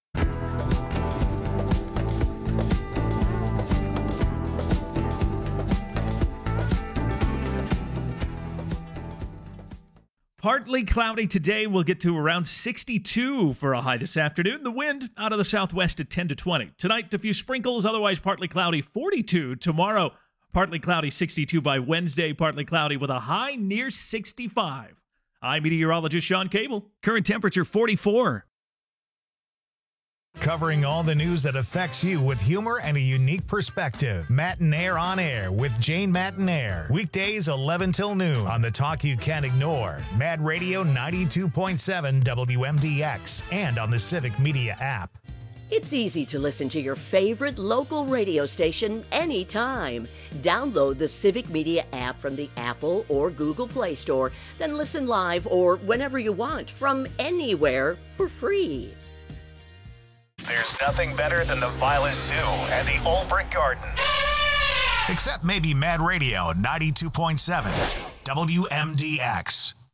Partly cloudy today. We'll get to around sixty-two for a high this afternoon. The wind out of the southwest at ten to twenty. Tonight, a few sprinkles, otherwise partly cloudy, forty-two. Tomorrow, partly cloudy, sixty-two by Wednesday, partly cloudy with a high near sixty-five. I'm meteorologist Sean Cable. Current temperature forty-four. Covering all the news that affects you with humor and a unique perspective. Matinaire on Air with Jane Matinaire. Weekdays eleven till noon on the talk you can't ignore. Mad Radio ninety-two point seven W M D X and on the Civic Media app. It's easy to listen to your favorite local radio station anytime. Download the Civic Media app from the Apple or Google Play Store, then listen live or whenever you want from anywhere for free. There's nothing better than the Violet Zoo and the Old Brick Gardens. Except maybe Mad Radio ninety-two point seven W M D X.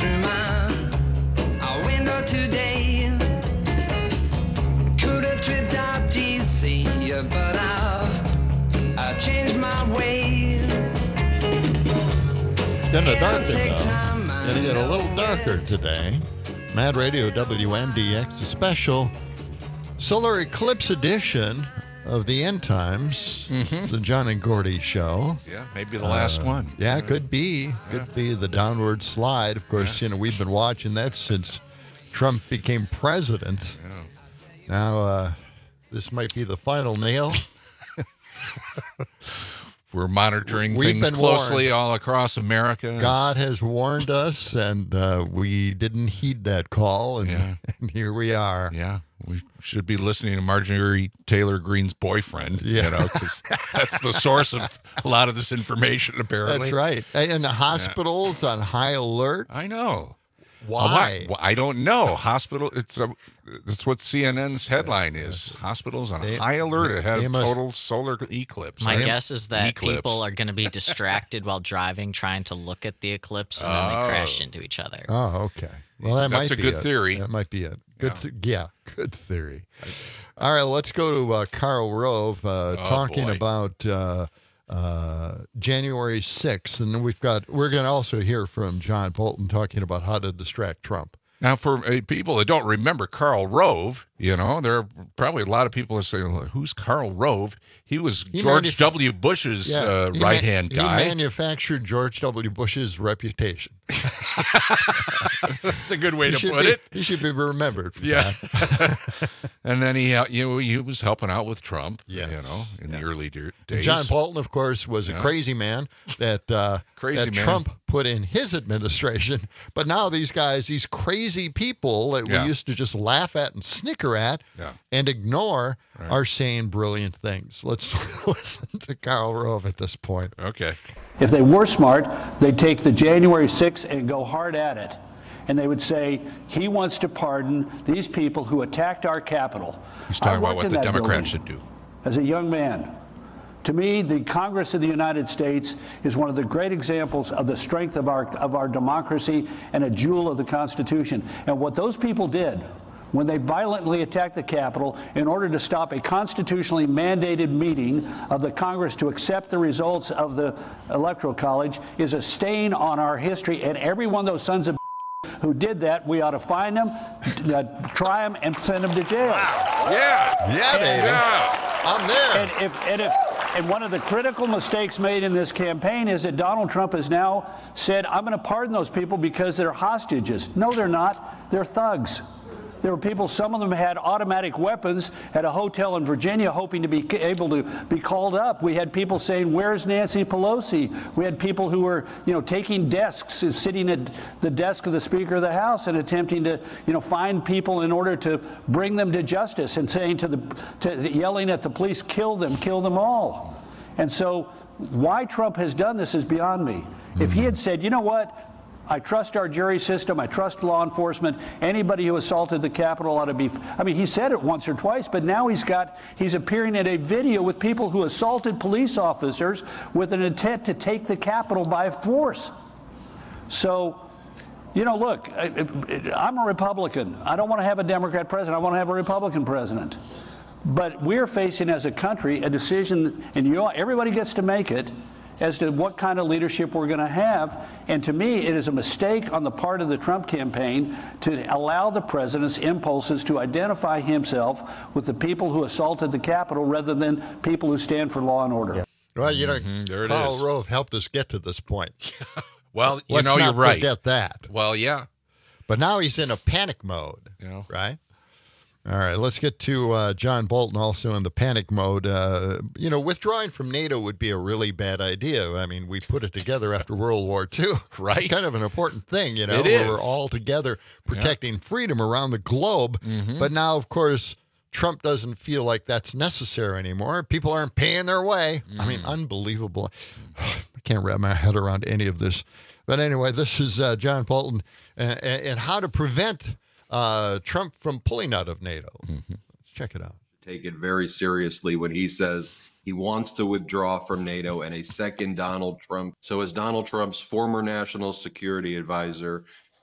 through my window today. Could have tripped out D C, but I've I changed my ways. It's getting darker, though. Gonna get a little darker today. Mad Radio W M D X, a special solar eclipse edition of the End Times, mm-hmm. the John and Gordy show. Yeah, maybe the last uh, one. Yeah, it could be. Could yeah. be the downward slide. Of course, yeah. you know, we've been watching that since Trump became president. Yeah. Now, uh, this might be the final nail. We're monitoring We've things been closely warned. all across America. God has warned us, and uh, we didn't heed that call, and, yeah. and here we are. Yeah, we should be listening to Marjorie Taylor Greene's boyfriend, yeah. you know, because that's the source of a lot of this information, apparently. That's right. And the hospitals yeah. on high alert. I know. Why? Well, I don't know. Hospital. It's a. That's what C N N's headline is. Hospitals on they, high alert ahead of must, total solar eclipse. My I guess is that eclipse. people are going to be distracted while driving, trying to look at the eclipse, and then oh. they crash into each other. Oh, okay. Well, that that's might a be good it. theory. That might be it. Good. Yeah, th- yeah good theory. All right, let's go to uh, Karl Rove uh, oh, talking boy. about uh, uh, January sixth, and then we've got. We're going to also hear from John Bolton talking about how to distract Trump. Now, for uh, people that don't remember Karl Rove, you know, there are probably a lot of people that say, who's Karl Rove? He was he George manuf- W. Bush's yeah, uh, he right-hand man- guy. He manufactured George W. Bush's reputation. That's a good way he to put be, it. He should be remembered for yeah. that. And then he, you know, he was helping out with Trump, yes. you know, in yeah. the early de- days. John Bolton, of course, was a yeah. crazy man that, uh, crazy that man. Trump put in his administration. But now these guys, these crazy people that yeah. we used to just laugh at and snicker at yeah. and ignore right. are saying brilliant things. Let's listen to Karl Rove at this point. Okay. If they were smart, they'd take the January sixth and go hard at it. And they would say, he wants to pardon these people who attacked our Capitol. He's talking about what the Democrats should do. As a young man, to me, the Congress of the United States is one of the great examples of the strength of our, of our democracy and a jewel of the Constitution. And what those people did when they violently attacked the Capitol in order to stop a constitutionally mandated meeting of the Congress to accept the results of the Electoral College is a stain on our history. And every one of those sons of who did that, we ought to find them, uh, try them, and send them to jail. Wow. Yeah. Yeah, and, baby. Yeah. I'm there. And if, and if And one of the critical mistakes made in this campaign is that Donald Trump has now said, I'm going to pardon those people because they're hostages. No, they're not. They're thugs. There were people, some of them had automatic weapons at a hotel in Virginia hoping to be able to be called up. We had people saying, where's Nancy Pelosi? We had people who were, you know, taking desks and sitting at the desk of the Speaker of the House and attempting to, you know, find people in order to bring them to justice and saying to the, to, yelling at the police, kill them, kill them all. And so why Trump has done this is beyond me. If he had said, you know what? I trust our jury system. I trust law enforcement. Anybody who assaulted the Capitol ought to be. I mean, he said it once or twice, but now he's got. He's appearing in a video with people who assaulted police officers with an intent to take the Capitol by force. So, you know, look, I, I'm a Republican. I don't want to have a Democrat president. I want to have a Republican president. But we're facing, as a country, a decision, and you know, everybody gets to make it, as to what kind of leadership we're going to have. And to me, it is a mistake on the part of the Trump campaign to allow the president's impulses to identify himself with the people who assaulted the Capitol rather than people who stand for law and order. Yeah. Well, you know, mm-hmm, there it Karl is. Rove helped us get to this point. Well, you Let's know, not you're right. forget that. Well, yeah. But now he's in a panic mode, yeah. right? All right, let's get to uh, John Bolton also in the panic mode. Uh, you know, withdrawing from NATO would be a really bad idea. I mean, we put it together after World War Two. Right. It's kind of an important thing, you know. It where is. We're all together protecting yeah. freedom around the globe. Mm-hmm. But now, of course, Trump doesn't feel like that's necessary anymore. People aren't paying their way. Mm-hmm. I mean, unbelievable. I can't wrap my head around any of this. But anyway, this is uh, John Bolton and, and how to prevent Uh, Trump from pulling out of NATO. Mm-hmm. Let's check it out. Take it very seriously when he says he wants to withdraw from NATO and a second Donald Trump. So as Donald Trump's former national security advisor,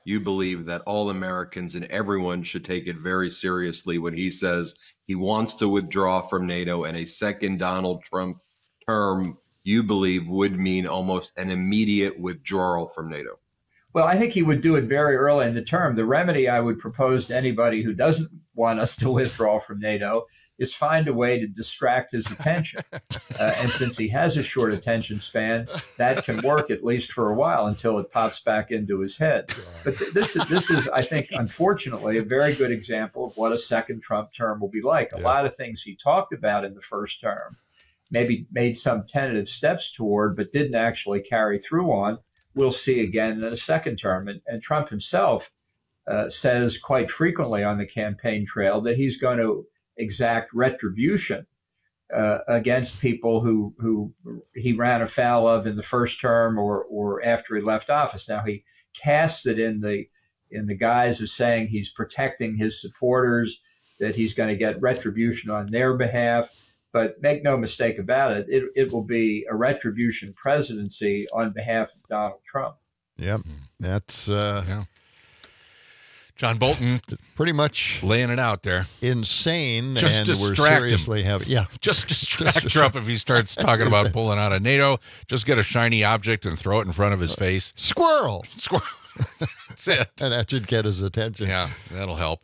you believe that all Americans and everyone should take it very seriously when he says he wants to withdraw from NATO, and a second Donald Trump term, you believe, would mean almost an immediate withdrawal from NATO? Well, I think he would do it very early in the term. The remedy I would propose to anybody who doesn't want us to withdraw from NATO is find a way to distract his attention. Uh, and since he has a short attention span, that can work at least for a while until it pops back into his head. But th- this, is, this is, I think, unfortunately, a very good example of what a second Trump term will be like. A yeah. lot of things he talked about in the first term, maybe made some tentative steps toward, but didn't actually carry through on, we'll see again in a second term. And, and Trump himself uh, says quite frequently on the campaign trail that he's going to exact retribution uh, against people who who he ran afoul of in the first term or or after he left office. Now he casts it in the in the guise of saying he's protecting his supporters, that he's going to get retribution on their behalf. But make no mistake about it, it, it will be a retribution presidency on behalf of Donald Trump. Yep, that's uh, yeah. John Bolton pretty much laying it out there. Insane. Just and distract we're seriously him. Having, yeah. Just distract just Trump if he starts talking about pulling out of NATO. Just get a shiny object and throw it in front of his face. Squirrel. Squirrel. That's it. And that should get his attention. Yeah, that'll help.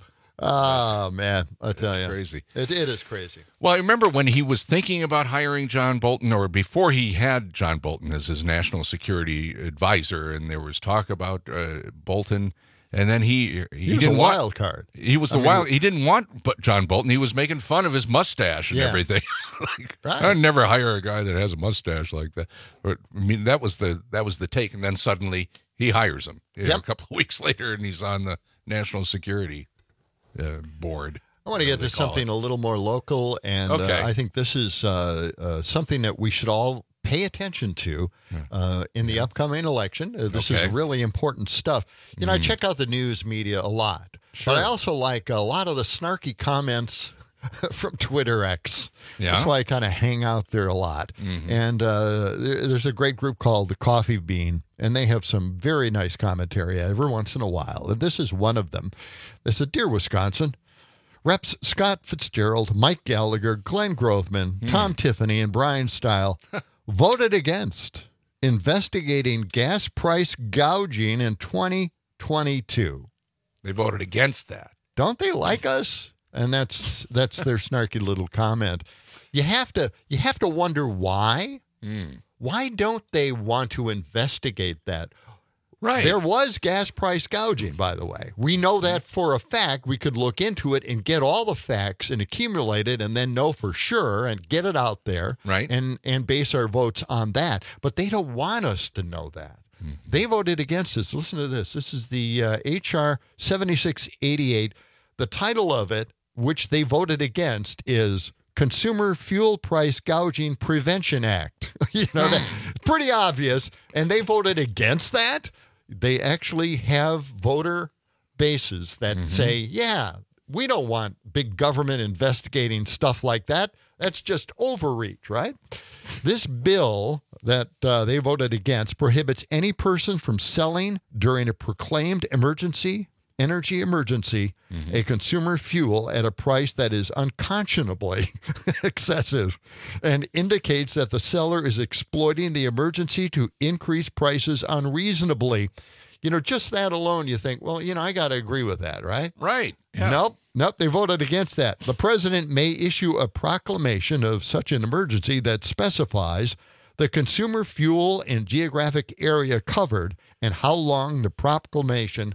Oh, man. I tell you. It's crazy. It, it is crazy. Well, I remember when he was thinking about hiring John Bolton, or before he had John Bolton as his national security advisor, and there was talk about uh, Bolton. And then he he, he was didn't a want, wild card. He was the I wild. Mean, he didn't want but John Bolton. He was making fun of his mustache and yeah. everything. like, right. I'd never hire a guy that has a mustache like that. But, I mean, that was the that was the take. And then suddenly he hires him you know, yep. a couple of weeks later, and he's on the national security uh, board. I want to get to something it. a little more local, and okay. uh, I think this is uh, uh, something that we should all pay attention to uh, in the upcoming election. Uh, this okay. is really important stuff. You know, mm. I check out the news media a lot, sure. but I also like a lot of the snarky comments from Twitter X. Yeah. That's why I kind of hang out there a lot. Mm-hmm. And uh, there, there's a great group called the Coffee Bean, and they have some very nice commentary every once in a while. And this is one of them. They said, "Dear Wisconsin, Reps Scott Fitzgerald, Mike Gallagher, Glenn Grothman, mm. Tom Tiffany, and Brian Stile voted against investigating gas price gouging in twenty twenty-two. They voted against that. Don't they like us? And that's that's their snarky little comment. You have to you have to wonder why. Mm. Why don't they want to investigate that? Right. There was gas price gouging, by the way. We know that for a fact. We could look into it and get all the facts and accumulate it and then know for sure and get it out there right. and, and base our votes on that. But they don't want us to know that. Mm-hmm. They voted against this. Listen to this. This is the uh, H R seventy-six eighty-eight. The title of it, which they voted against, is Consumer Fuel Price Gouging Prevention Act. you know, that pretty obvious. And they voted against that. They actually have voter bases that mm-hmm. say, yeah, we don't want big government investigating stuff like that. That's just overreach, right? This bill that uh, they voted against prohibits any person from selling during a proclaimed emergency, energy emergency, mm-hmm. a consumer fuel at a price that is unconscionably excessive and indicates that the seller is exploiting the emergency to increase prices unreasonably. You know, just that alone, you think, well, you know, I got to agree with that, right? Right. Yeah. Nope. Nope. They voted against that. The president may issue a proclamation of such an emergency that specifies the consumer fuel and geographic area covered and how long the proclamation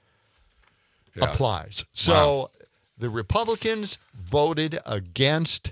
Yeah. applies. So Wow. the Republicans voted against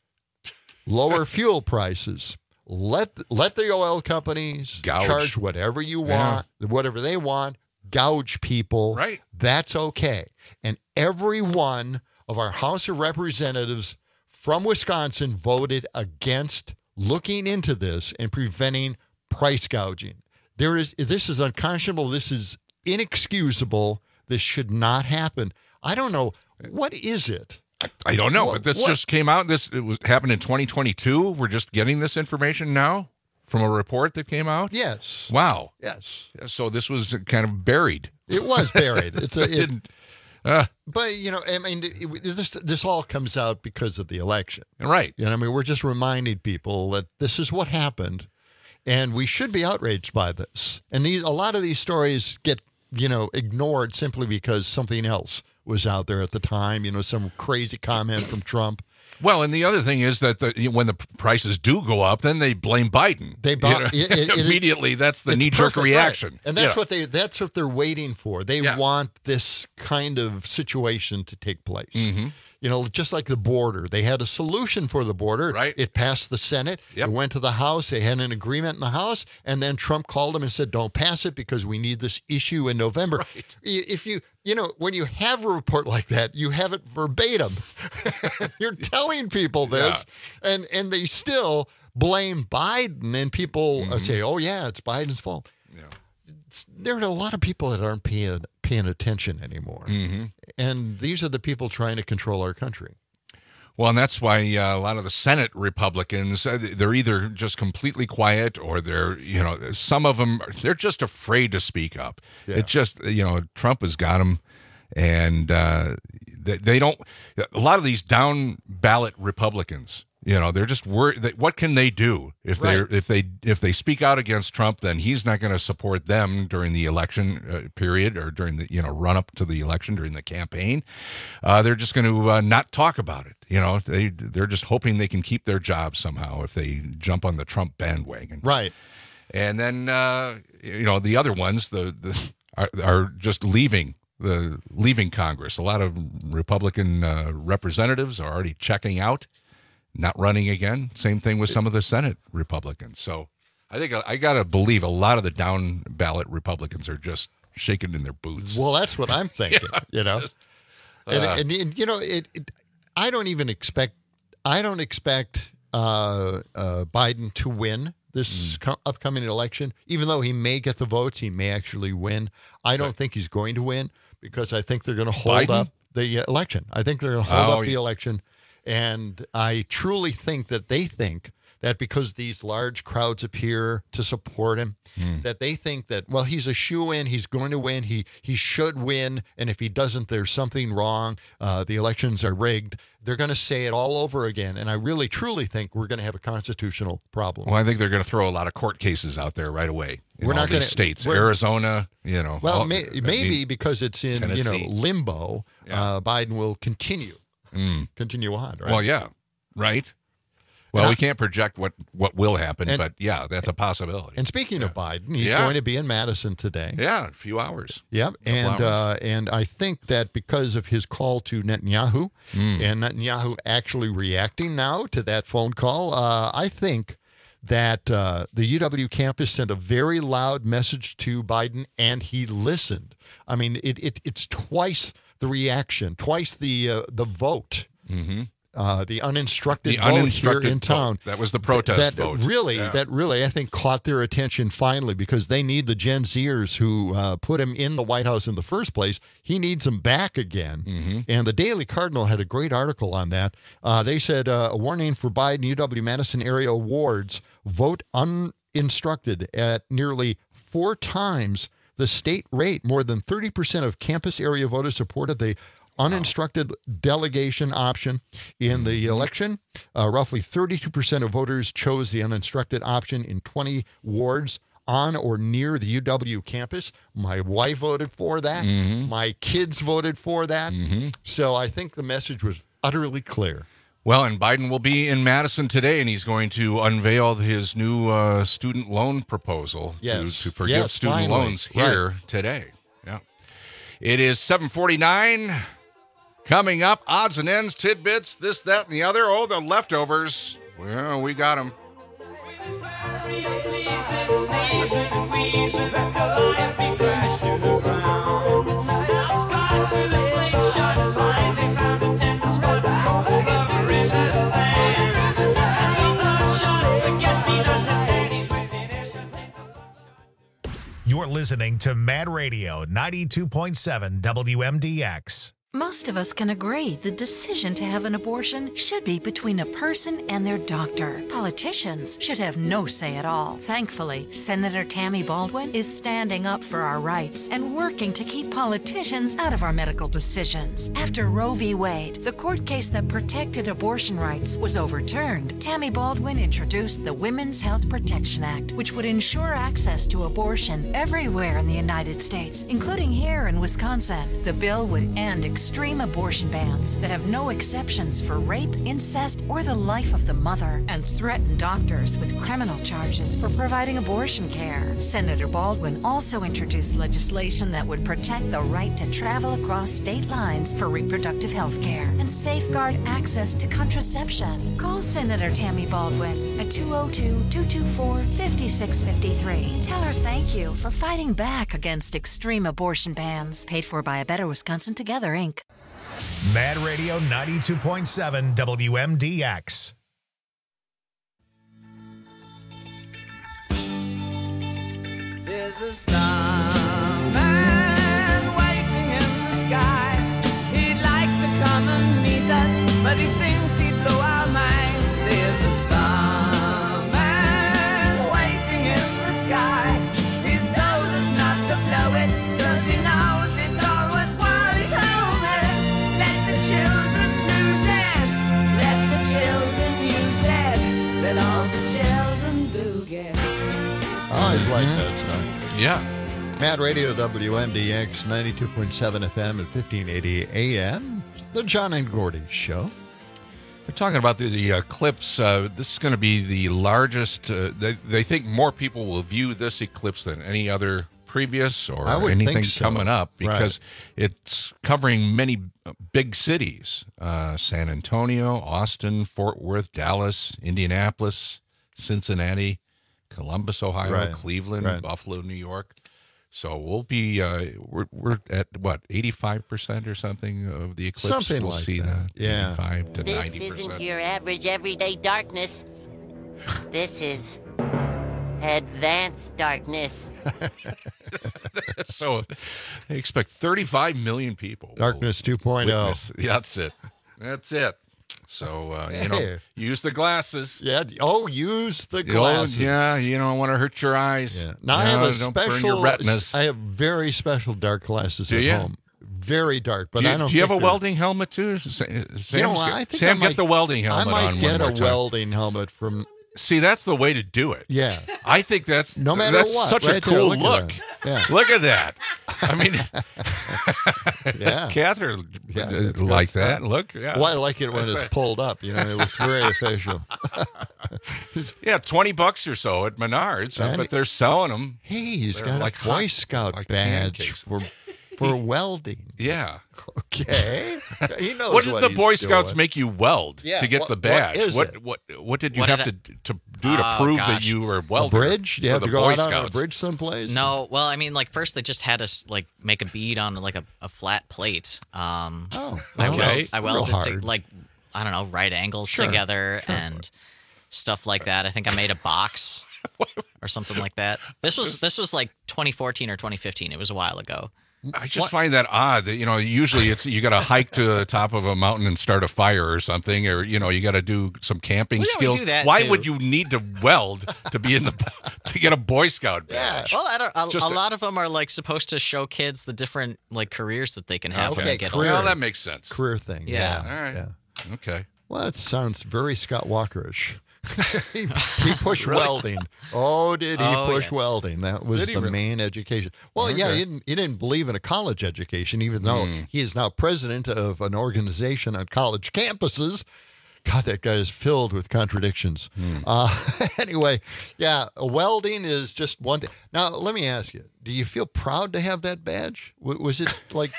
lower fuel prices. Let let the oil companies Gouge. charge whatever you want, Yeah. whatever they want, gouge people. Right. That's okay. And every one of our House of Representatives from Wisconsin voted against looking into this and preventing price gouging. There is this is unconscionable. This is inexcusable. This should not happen. I don't know. What is it? I don't know, What- but this what- just came out. This it was happened in twenty twenty-two. We're just getting this information now from a report that came out. Yes. Wow. Yes. So this was kind of buried It was buried. It's a. It it, didn't. Uh, but you know, I mean, it, this this all comes out because of the election, right? You know, I mean, we're just reminding people that this is what happened, and we should be outraged by this. And these a lot of these stories get you know ignored simply because something else was out there at the time. You know, some crazy comment from Trump. Well, and the other thing is that the, when the prices do go up, then they blame Biden. They you bought, know? it, it, immediately. That's the knee-jerk perfect, reaction, right. And that's yeah. what they that's what they're waiting for. They yeah. want this kind of situation to take place. Mm-hmm. You know, just like the border, they had a solution for the border. Right. It passed the Senate. Yep. It went to the House. They had an agreement in the House, and then Trump called them and said, "Don't pass it because we need this issue in November." Right. If you, you know, when you have a report like that, you have it verbatim. You're telling people this, yeah. and and they still blame Biden, and people mm-hmm. say, "Oh yeah, it's Biden's fault." Yeah. There are a lot of people that aren't paying paying attention anymore, mm-hmm. and these are the people trying to control our country. Well, and that's why uh, a lot of the Senate Republicans, uh, they're either just completely quiet or they're, you know, some of them, they're just afraid to speak up. Yeah. It's just, you know, Trump has got them, and uh, they, they don't, a lot of these down ballot Republicans, you know, they're just worried. What can they do if they Right. if they if they speak out against Trump? Then he's not going to support them during the election uh, period or during the you know run up to the election during the campaign. Uh, they're just going to uh, not talk about it. You know, they they're just hoping they can keep their jobs somehow if they jump on the Trump bandwagon. Right. And then uh, you know the other ones the the are, are just leaving. The leaving Congress. A lot of Republican uh, representatives are already checking out. Not running again. Same thing with some of the Senate Republicans. So I think I got to believe a lot of the down ballot Republicans are just shaking in their boots. Well, that's what I'm thinking, yeah, you know. Just, uh, and, and, and, you know, it, it. I don't even expect. I don't expect uh, uh, Biden to win this mm. co- upcoming election. Even though he may get the votes, he may actually win. I don't right. think he's going to win because I think they're going to hold Biden? up the uh, election. I think they're going to hold oh, up the yeah. election. And I truly think that they think that because these large crowds appear to support him, mm. that they think that, well, he's a shoo-in, he's going to win, he he should win, and if he doesn't, there's something wrong, uh, the elections are rigged. They're going to say it all over again, and I really, truly think we're going to have a constitutional problem. Well, I think they're going to throw a lot of court cases out there right away in we're all not these gonna, states. Arizona, you know. Well, all, may, I maybe mean, because it's in, Tennessee. you know, limbo, Yeah. uh, Biden will continue. Mm. Continue on, right? Well, yeah, right. Well, And we I- can't project what, what will happen, And- but yeah, that's a possibility. And speaking of Biden, he's Yeah. going to be in Madison today. Yeah, a few hours. Yep, Couple and hours. uh, and I think that because of his call to Netanyahu, Mm. and Netanyahu actually reacting now to that phone call, uh, I think that uh, the U W campus sent a very loud message to Biden, and he listened. I mean, it, it it's twice the reaction, twice the uh, the vote. Mm-hmm. Uh, the uninstructed The vote here uninstructed in town. vote. That was the protest that vote. Really, Yeah. that really, I think, caught their attention finally because they need the Gen Zers who uh, put him in the White House in the first place. He needs them back again. Mm-hmm. And the Daily Cardinal had a great article on that. Uh, they said uh, a warning for Biden U W-Madison area awards. Vote uninstructed at nearly four times the state rate. More than thirty percent of campus area voters supported the uninstructed delegation option in the election. Uh, roughly thirty-two percent of voters chose the uninstructed option in twenty wards on or near the U W campus. My wife voted for that. Mm-hmm. My kids voted for that. Mm-hmm. So I think the message was utterly clear. Well, and Biden will be in Madison today, and he's going to unveil his new uh, student loan proposal Yes. to, to forgive Yes, student finally. loans here Right. today. Yeah, it is seven forty-nine. Coming up, odds and ends, tidbits, this, that, and the other. Oh, the leftovers. Well, we got them. You're listening to Mad Radio ninety-two point seven W M D X. Most of us can agree the decision to have an abortion should be between a person and their doctor. Politicians should have no say at all. Thankfully, Senator Tammy Baldwin is standing up for our rights and working to keep politicians out of our medical decisions. After Roe v. Wade, the court case that protected abortion rights, was overturned, Tammy Baldwin introduced the Women's Health Protection Act, which would ensure access to abortion everywhere in the United States, including here in Wisconsin. The bill would end extreme abortion bans that have no exceptions for rape, incest, or the life of the mother, and threaten doctors with criminal charges for providing abortion care. Senator Baldwin also introduced legislation that would protect the right to travel across state lines for reproductive health care and safeguard access to contraception. Call Senator Tammy Baldwin at two oh two, two two four, five six five three. Tell her thank you for fighting back against extreme abortion bans. Paid for by A Better Wisconsin Together, Incorporated. Mad Radio ninety-two point seven W M D X. There's a starman waiting in the sky. He'd like to come and meet us, but he thinks he'd blow our minds. There's a starman waiting in the sky. He's told us not to blow it, cause he knows it's all worthwhile. He told me, let the children lose it, let the children use it, let all the children boogie. I always like that song. Yeah. Mad Radio W M D X ninety-two point seven F M at fifteen eighty A M. The John and Gordy Show. We're talking about the, the eclipse. Uh, this is going to be the largest. Uh, they, they think more people will view this eclipse than any other previous or I would anything think so. coming up because Right. it's covering many big cities. Uh, San Antonio, Austin, Fort Worth, Dallas, Indianapolis, Cincinnati, Columbus, Ohio, Right. Cleveland, Right. Buffalo, New York. So we'll be uh, we're we're at what eighty-five percent or something of the eclipse. Something we'll like see that. Yeah. eighty-five to This ninety isn't percent. your average everyday darkness. This is advanced darkness. So they expect thirty-five million people. Darkness two point oh. witness- Yeah, that's it. That's it. So uh, you know, Hey. use the glasses. Yeah. Oh, use the Oh, glasses. yeah, you don't want to hurt your eyes. Yeah. Now I No, have a don't burn your special. retinas. I have very special dark glasses Do at you? home. Very dark, but do you, I don't. do you have a think they're- welding helmet too? Sa- Sam's You know, get- I think Sam, I might, get the welding helmet I might on get one a more time. welding helmet from. See, that's the way to do it. Yeah. I think that's No matter that's what, such a right there, cool look at look. that. Yeah. Look at that. I mean, Yeah. Catherine Yeah, uh, that's good like stuff. that. Look, yeah. Well, I like it when That's it's right. pulled up. You know, it looks very official. Yeah, twenty bucks or so at Menards, uh, And- but they're selling them. Hey, he's They're got like a Boy hot- Scout like badge pancakes. for for welding. Yeah. Okay. He knows What did what the he's Boy Scouts doing. make you weld Yeah, to get what- the what badge? is what, it? what what did you What have did to to do to Oh, prove that gosh. you were a A welder? bridge? Do you for have the to go Boy out on a Scouts? bridge someplace? No, well, I mean, like first they just had us like make a bead on like a, a flat plate. Um, Oh, I, well, weld, that's I real welded to, hard. like I don't know, right angles Sure, together sure. and stuff like that. I think I made a box or something like that. This was this was like twenty fourteen or twenty fifteen. It was a while ago. I just find that odd that, you know, usually it's you got to hike to the top of a mountain and start a fire or something, or, you know, you got to do some camping Well, yeah, we skills. do that, Why too. would you need to weld to be in the to get a Boy Scout badge? Well, I don't. A, Just a a- lot of them are like supposed to show kids the different like careers that they can have when Okay, they get career. older. Well, that makes sense. Career thing. Yeah. All right. Yeah. Okay. Well, that sounds very Scott Walkerish. he, he pushed Really? welding. Oh, did he Oh, push yeah. welding? That was Did he the really? main education. Well, yeah, Okay. he didn't. He didn't believe in a college education, even though Mm. he is now president of an organization on college campuses. God, that guy is filled with contradictions. Mm. Uh, anyway, yeah, welding is just one thing. Now, let me ask you: do you feel proud to have that badge? W- was it like?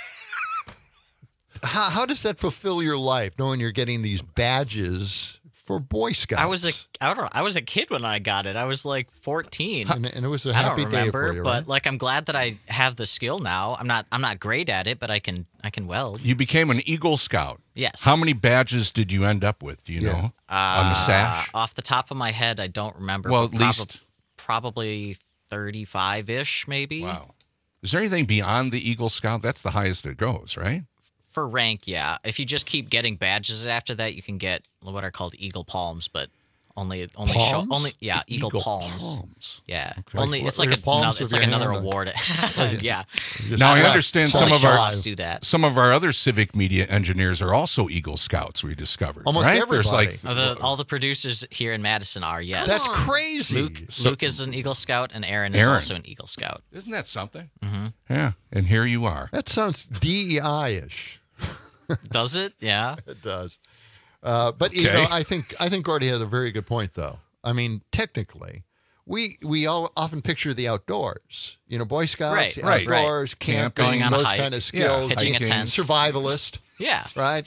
How, how does that fulfill your life, knowing you're getting these badges for Boy Scouts? I was a I don't know, I was a kid when I got it. I was like fourteen. and, and it was a I happy don't day remember, for you, but right? like I'm glad that I have the skill now. I'm not I'm not great at it, but I can I can weld. You became an Eagle Scout. Yes. How many badges did you end up with? Do you Yeah. know? Uh, On the sash? Off the top of my head, I don't remember. Well, but at least- probably thirty-five ish, maybe. Wow. Is there anything beyond the Eagle Scout? That's the highest it goes, right? For rank, yeah. If you just keep getting badges after that, you can get what are called eagle palms, but only only show Palms? only yeah eagle, Eagle palms. palms. Yeah, Okay. only Like, it's like your a, palms another, of it's your like another hand. award. yeah. Now I Slap- understand slap some of show our offs do that. some of our other civic media engineers are also Eagle Scouts. We discovered Almost right? everybody. There's like Oh, the, all the producers here in Madison are yes. That's crazy. Luke So- Luke is an Eagle Scout and Aaron is Aaron. also an Eagle Scout. Isn't that something? Mm-hmm. Yeah, and here you are. That sounds D E I-ish. Does it? Yeah, it does. Uh, but you Okay. know, I think I think Gordy has a very good point, though. I mean, technically, we we all often picture the outdoors. You know, Boy Scouts, Right, the right, right. outdoors, Camping, camping, going on a those hike. kind of Yeah, skills. pitching a hiking. tent. Survivalist, Yeah, right?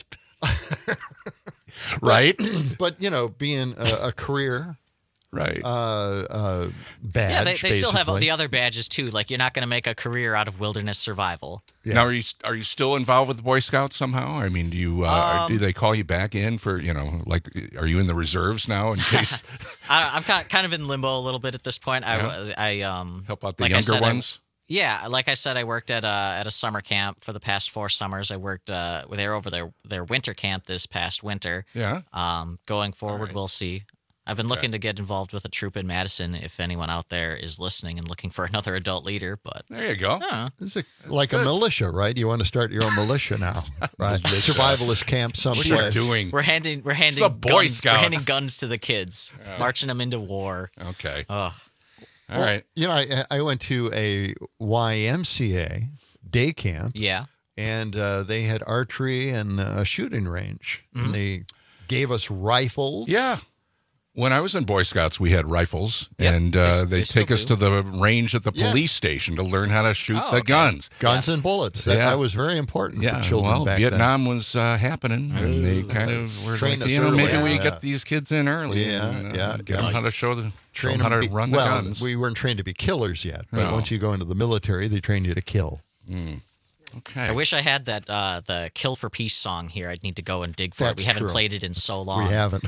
Right? But you know, being a, a career Right. uh, uh, badge. yeah. They, they still have basically. the other badges too. Like you're not going to make a career out of wilderness survival. Yeah. Now, are you are you still involved with the Boy Scouts somehow? I mean, do you uh, Um, do they call you back in for you know like are you in the reserves now in case I don't, I'm kind kind of in limbo a little bit at this point. I Yeah. was I um help out the like I younger said, I- ones? Yeah, like I said, I worked at a at a summer camp for the past four summers. I worked uh, they were over their their winter camp this past winter. Yeah. Um, going forward, right. we'll see. I've been Okay. looking to get involved with a troop in Madison. If anyone out there is listening and looking for another adult leader, but There you go. uh, It's a, like a militia, right? You want to start your own militia now, right? Survivalist camp What are somewhere. you doing? we're handing we're handing the Boy guns, Scouts. we're handing guns to the kids, marching them into war. Okay. Ugh. All right. You know, I, I went to a Y M C A day camp, Yeah. and uh, they had archery and a shooting range. Mm-hmm. And they gave us rifles. Yeah. When I was in Boy Scouts, we had rifles, Yep, and they uh, s- they, they still take us do. to the range at the Yeah. police station to learn how to shoot Oh, the okay. guns. Guns and bullets. That, Yeah. that was very important Yeah, for children well, back Vietnam was uh, happening, and they kind of were Train like, us you know, maybe early. we Yeah. get these kids in early. Yeah, and, uh, yeah, Get yeah. them how to show, the, show Train them how to to be, run the well, guns. we weren't trained to be killers yet, but No. once you go into the military, they train you to kill. Okay. I wish I had that uh, the "Kill for Peace" song here. I'd need to go and dig for it. That's We haven't true. played it in so long. We haven't.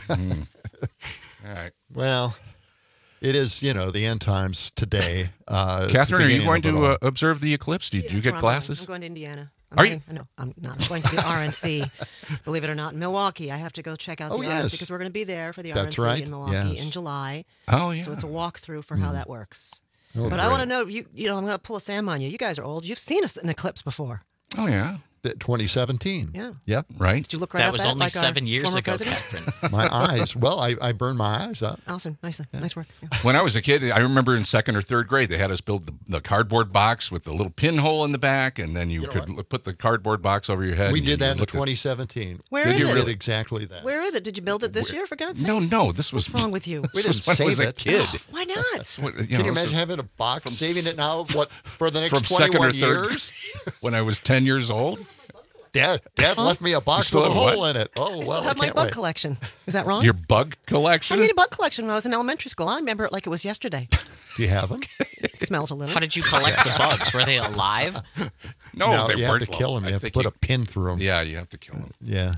All right. Well, it is, you know, the end times today. Uh, it's the Catherine, are you beginning going of it to all. uh, observe the eclipse? Did Yeah, you that's get where I'm going. glasses? I'm going to Indiana. I'm Are going, you? No, I'm not. I'm going to the R N C. Believe it or not, in Milwaukee. I have to go check out Oh, the R N C yes. because we're going to be there for the That's R N C right. in Milwaukee Yes. in July. Oh, yeah. So it's a walkthrough for how that works. Oh, but I great. want to know, you you know, I'm going to pull a Sam on you. You guys are old. You've seen us an eclipse before. Oh, yeah. The- twenty seventeen. Yeah. Yep. Right. Did you look right That at was that only like our seven years former ago, president? Catherine. My eyes. Well, I, I burned my eyes up. Awesome. Nice, nice work. Yeah. When I was a kid, I remember in second or third grade, they had us build the, the cardboard box with the little pinhole in the back, and then you, You know could l- put the cardboard box over your head. We and did you that in looked at- twenty seventeen. Where Did is you it? did exactly that. Where is it? Did you build it this year, for God's sake? No, no, this was What's wrong with you? We didn't when I save was a it. kid. Why not? When- Can know, you this imagine is having a box, from saving s- it now, what, for the next from second or twenty-one third years? when I was ten years old. Dad, Dad left me a box still with a have hole what? in it. Oh, I well, still have I my can't bug wait. collection. Is that wrong? Your bug I collection? made a bug collection when I was in elementary school. I remember it like it was yesterday. Do you have them? It smells a little. How did you collect the bugs? Were they alive? no, no, they you have weren't. to kill them. I You have to think put you- a pin through them. Yeah, you have to kill them. Yeah.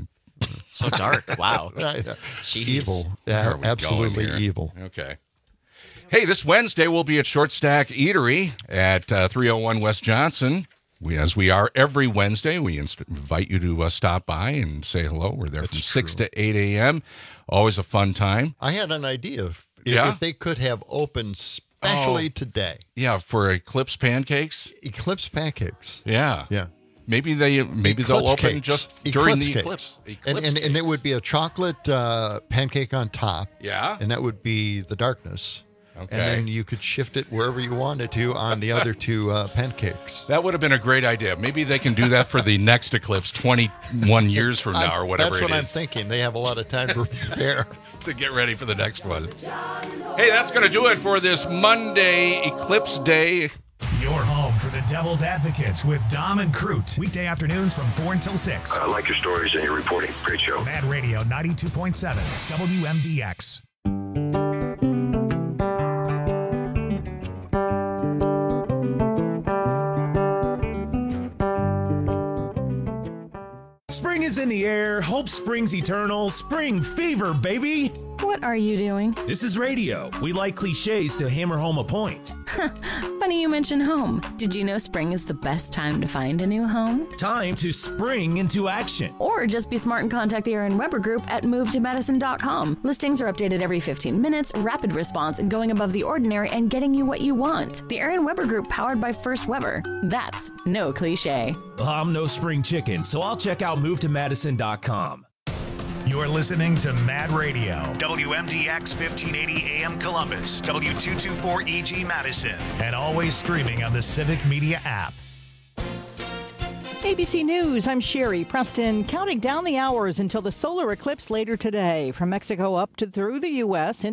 So dark. Wow. Jeez. Jeez. Evil. Where Yeah, are we absolutely going here? evil. Okay. Hey, this Wednesday we'll be at Short Stack Eatery at uh, three oh one West Johnson. We, as we are every Wednesday, we inst- invite you to uh, stop by and say hello. We're there from six to eight a.m. Always a fun time. I had an idea. If, Yeah? if they could have open especially Oh. today. Yeah, for Eclipse pancakes. Eclipse pancakes. Yeah. Yeah. Maybe they maybe they'll Eclipse open cakes. just during the cakes. eclipse. And, Eclipse and, and it would be a chocolate uh, pancake on top. Yeah. And that would be the darkness. Okay. And then you could shift it wherever you wanted to on the other two uh, pancakes. That would have been a great idea. Maybe they can do that for the next eclipse twenty-one years from now I- or whatever That's what it I'm is. thinking. They have a lot of time to prepare. To get ready for the next one. Hey, that's going to do it for this Monday Eclipse Day. Your home for the Devil's Advocates with Dom and Crute. Weekday afternoons from four until six. I like your stories and your reporting. Great show. Mad Radio ninety-two point seven W M D X. Spring is in the air. Hope springs eternal. Spring fever, baby. What are you doing? This is radio. We like cliches to hammer home a point. Funny you mention home. Did you know spring is the best time to find a new home? Time to spring into action. Or just be smart and contact the Aaron Weber Group at move to madison dot com. Listings are updated every fifteen minutes, rapid response, and going above the ordinary and getting you what you want. The Aaron Weber Group, powered by First Weber. That's no cliche. I'm no spring chicken, so I'll check out move to madison dot com. You're listening to Mad Radio, W M D X fifteen eighty A M Columbus, W two twenty-four E G Madison, and always streaming on the Civic Media app. A B C News, I'm Sherry Preston, counting down the hours until the solar eclipse later today. From Mexico up to through the U S